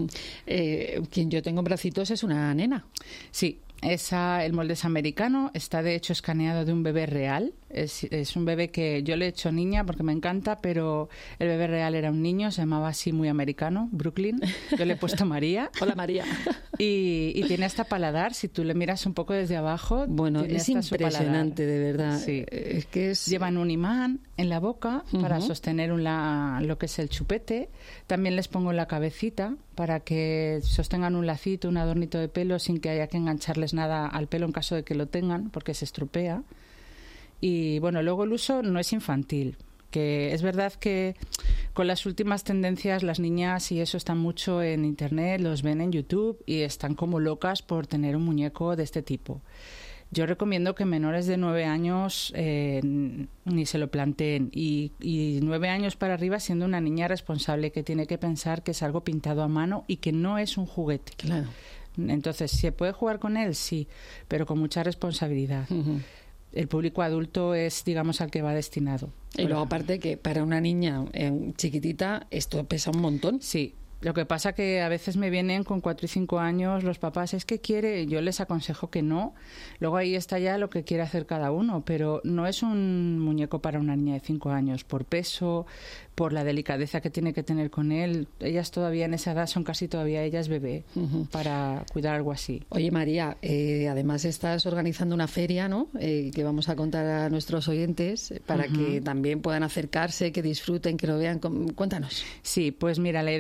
B: Quien yo tengo en bracitos es una nena.
P: Sí, el molde es americano, está de hecho escaneado de un bebé real. Es un bebé que yo le he hecho niña porque me encanta, pero el bebé real era un niño, se llamaba así muy americano, Brooklyn. Yo le he puesto María.
B: Hola, María.
P: Y tiene hasta paladar, si tú le miras un poco desde abajo.
B: Bueno, es impresionante, de verdad.
P: Sí.
B: Es que
P: llevan un imán en la boca para sostener lo que es el chupete. También les pongo la cabecita para que sostengan un lacito, un adornito de pelo sin que haya que engancharles nada al pelo en caso de que lo tengan, porque se estropea. Y bueno, luego el uso no es infantil, que es verdad que con las últimas tendencias las niñas y eso están mucho en internet, los ven en YouTube y están como locas por tener un muñeco de este tipo. Yo recomiendo que menores de 9 años ni se lo planteen y 9 años para arriba siendo una niña responsable que tiene que pensar que es algo pintado a mano y que no es un juguete.
B: Claro.
P: Entonces, ¿se puede jugar con él? Sí, pero con mucha responsabilidad. El público adulto es, digamos, al que va destinado.
B: Y luego, aparte, que para una niña chiquitita esto pesa un montón.
P: Sí. Lo que pasa que a veces me vienen con 4 y 5 años los papás, es que quiere, yo les aconsejo que no. Luego ahí está ya lo que quiere hacer cada uno, pero no es un muñeco para una niña de 5 años, por peso, por la delicadeza que tiene que tener con él. Ellas todavía en esa edad son casi todavía ellas bebé para cuidar algo así.
B: Oye, María, además estás organizando una feria, ¿no? Que vamos a contar a nuestros oyentes para que también puedan acercarse, que disfruten, que lo vean. Cuéntanos.
P: Sí, pues mira, la idea de la feria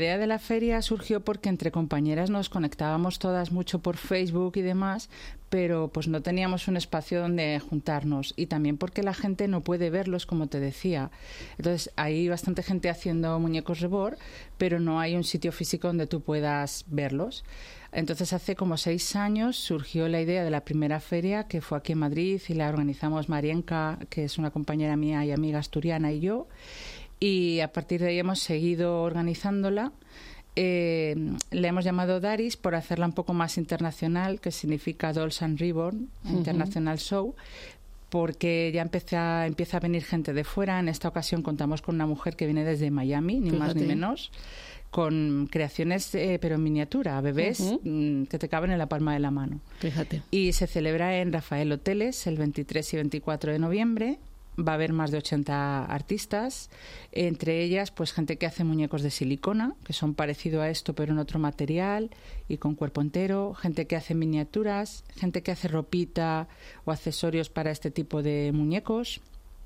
P: feria surgió porque entre compañeras nos conectábamos todas mucho por Facebook y demás, pero pues no teníamos un espacio donde juntarnos, y también porque la gente no puede verlos, como te decía. Entonces hay bastante gente haciendo muñecos Rebord, pero no hay un sitio físico donde tú puedas verlos. Entonces hace como 6 años surgió la idea de la primera feria, que fue aquí en Madrid, y la organizamos Marienka, que es una compañera mía y amiga asturiana, y yo, y a partir de ahí hemos seguido organizándola. Le hemos llamado Daris por hacerla un poco más internacional, que significa Dolls and Reborn, International Show, porque ya empieza a venir gente de fuera. En esta ocasión contamos con una mujer que viene desde Miami, ni más ni menos, con creaciones pero en miniatura, bebés que te caben en la palma de la mano.
B: Fíjate. Y
P: se celebra en Rafael Hoteles el 23 y 24 de noviembre. Va a haber más de 80 artistas, entre ellas pues gente que hace muñecos de silicona, que son parecido a esto pero en otro material y con cuerpo entero, gente que hace miniaturas, gente que hace ropita o accesorios para este tipo de muñecos.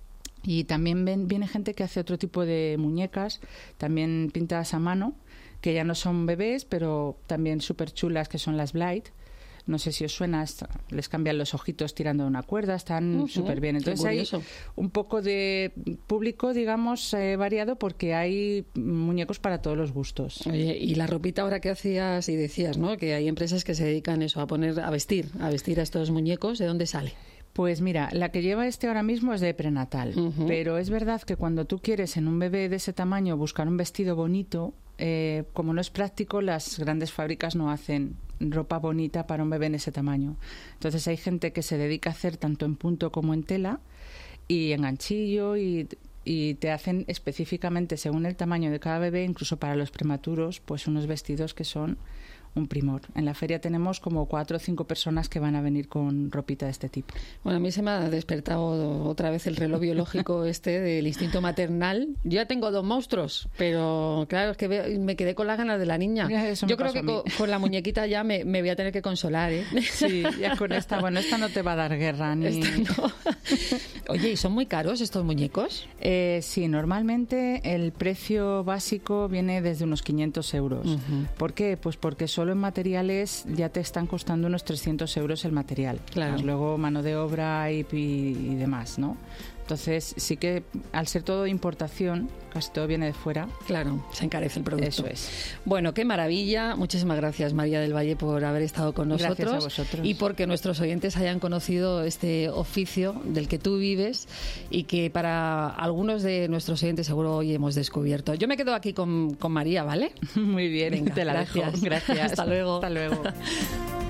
P: Y también viene gente que hace otro tipo de muñecas, también pintadas a mano, que ya no son bebés, pero también súper chulas, que son las Blight. No sé si os suena, les cambian los ojitos tirando de una cuerda, están súper bien. Entonces hay un poco de público, digamos, variado, porque hay muñecos para todos los gustos.
B: Oye, y la ropita ahora que hacías y decías, ¿no?, que hay empresas que se dedican eso, a vestir a estos muñecos, ¿de dónde sale?
P: Pues mira, la que lleva ahora mismo es de prenatal, pero es verdad que cuando tú quieres en un bebé de ese tamaño buscar un vestido bonito, como no es práctico, las grandes fábricas no hacen ropa bonita para un bebé en ese tamaño. Entonces hay gente que se dedica a hacer tanto en punto como en tela y en ganchillo, y te hacen específicamente según el tamaño de cada bebé, incluso para los prematuros, pues unos vestidos que son un primor. En la feria tenemos como 4 o 5 personas que van a venir con ropita de este tipo.
B: Bueno, a mí se me ha despertado otra vez el reloj biológico del instinto maternal. Yo ya tengo 2 monstruos, pero claro, es que me quedé con las ganas de la niña. Yo creo que con la muñequita ya me voy a tener que consolar, ¿eh?
P: Sí, ya con esta. Bueno, esta no te va a dar guerra ni...
B: No. Oye, ¿y son muy caros estos muñecos?
P: Sí, normalmente el precio básico viene desde unos 500 euros. ¿Por qué? Pues porque solo en materiales ya te están costando unos 300 euros el material.
B: Claro.
P: Más luego mano de obra y demás, ¿no? Entonces, sí que al ser todo de importación, casi todo viene de fuera.
B: Claro, se encarece el producto.
P: Eso es.
B: Bueno, qué maravilla. Muchísimas gracias, María del Valle, por haber estado con nosotros.
P: Gracias a vosotros.
B: Y porque nuestros oyentes hayan conocido este oficio del que tú vives y que para algunos de nuestros oyentes seguro hoy hemos descubierto. Yo me quedo aquí con María, ¿vale?
P: Muy bien.
B: Venga,
P: te la dejo. Gracias.
B: Hasta luego.
P: Hasta luego.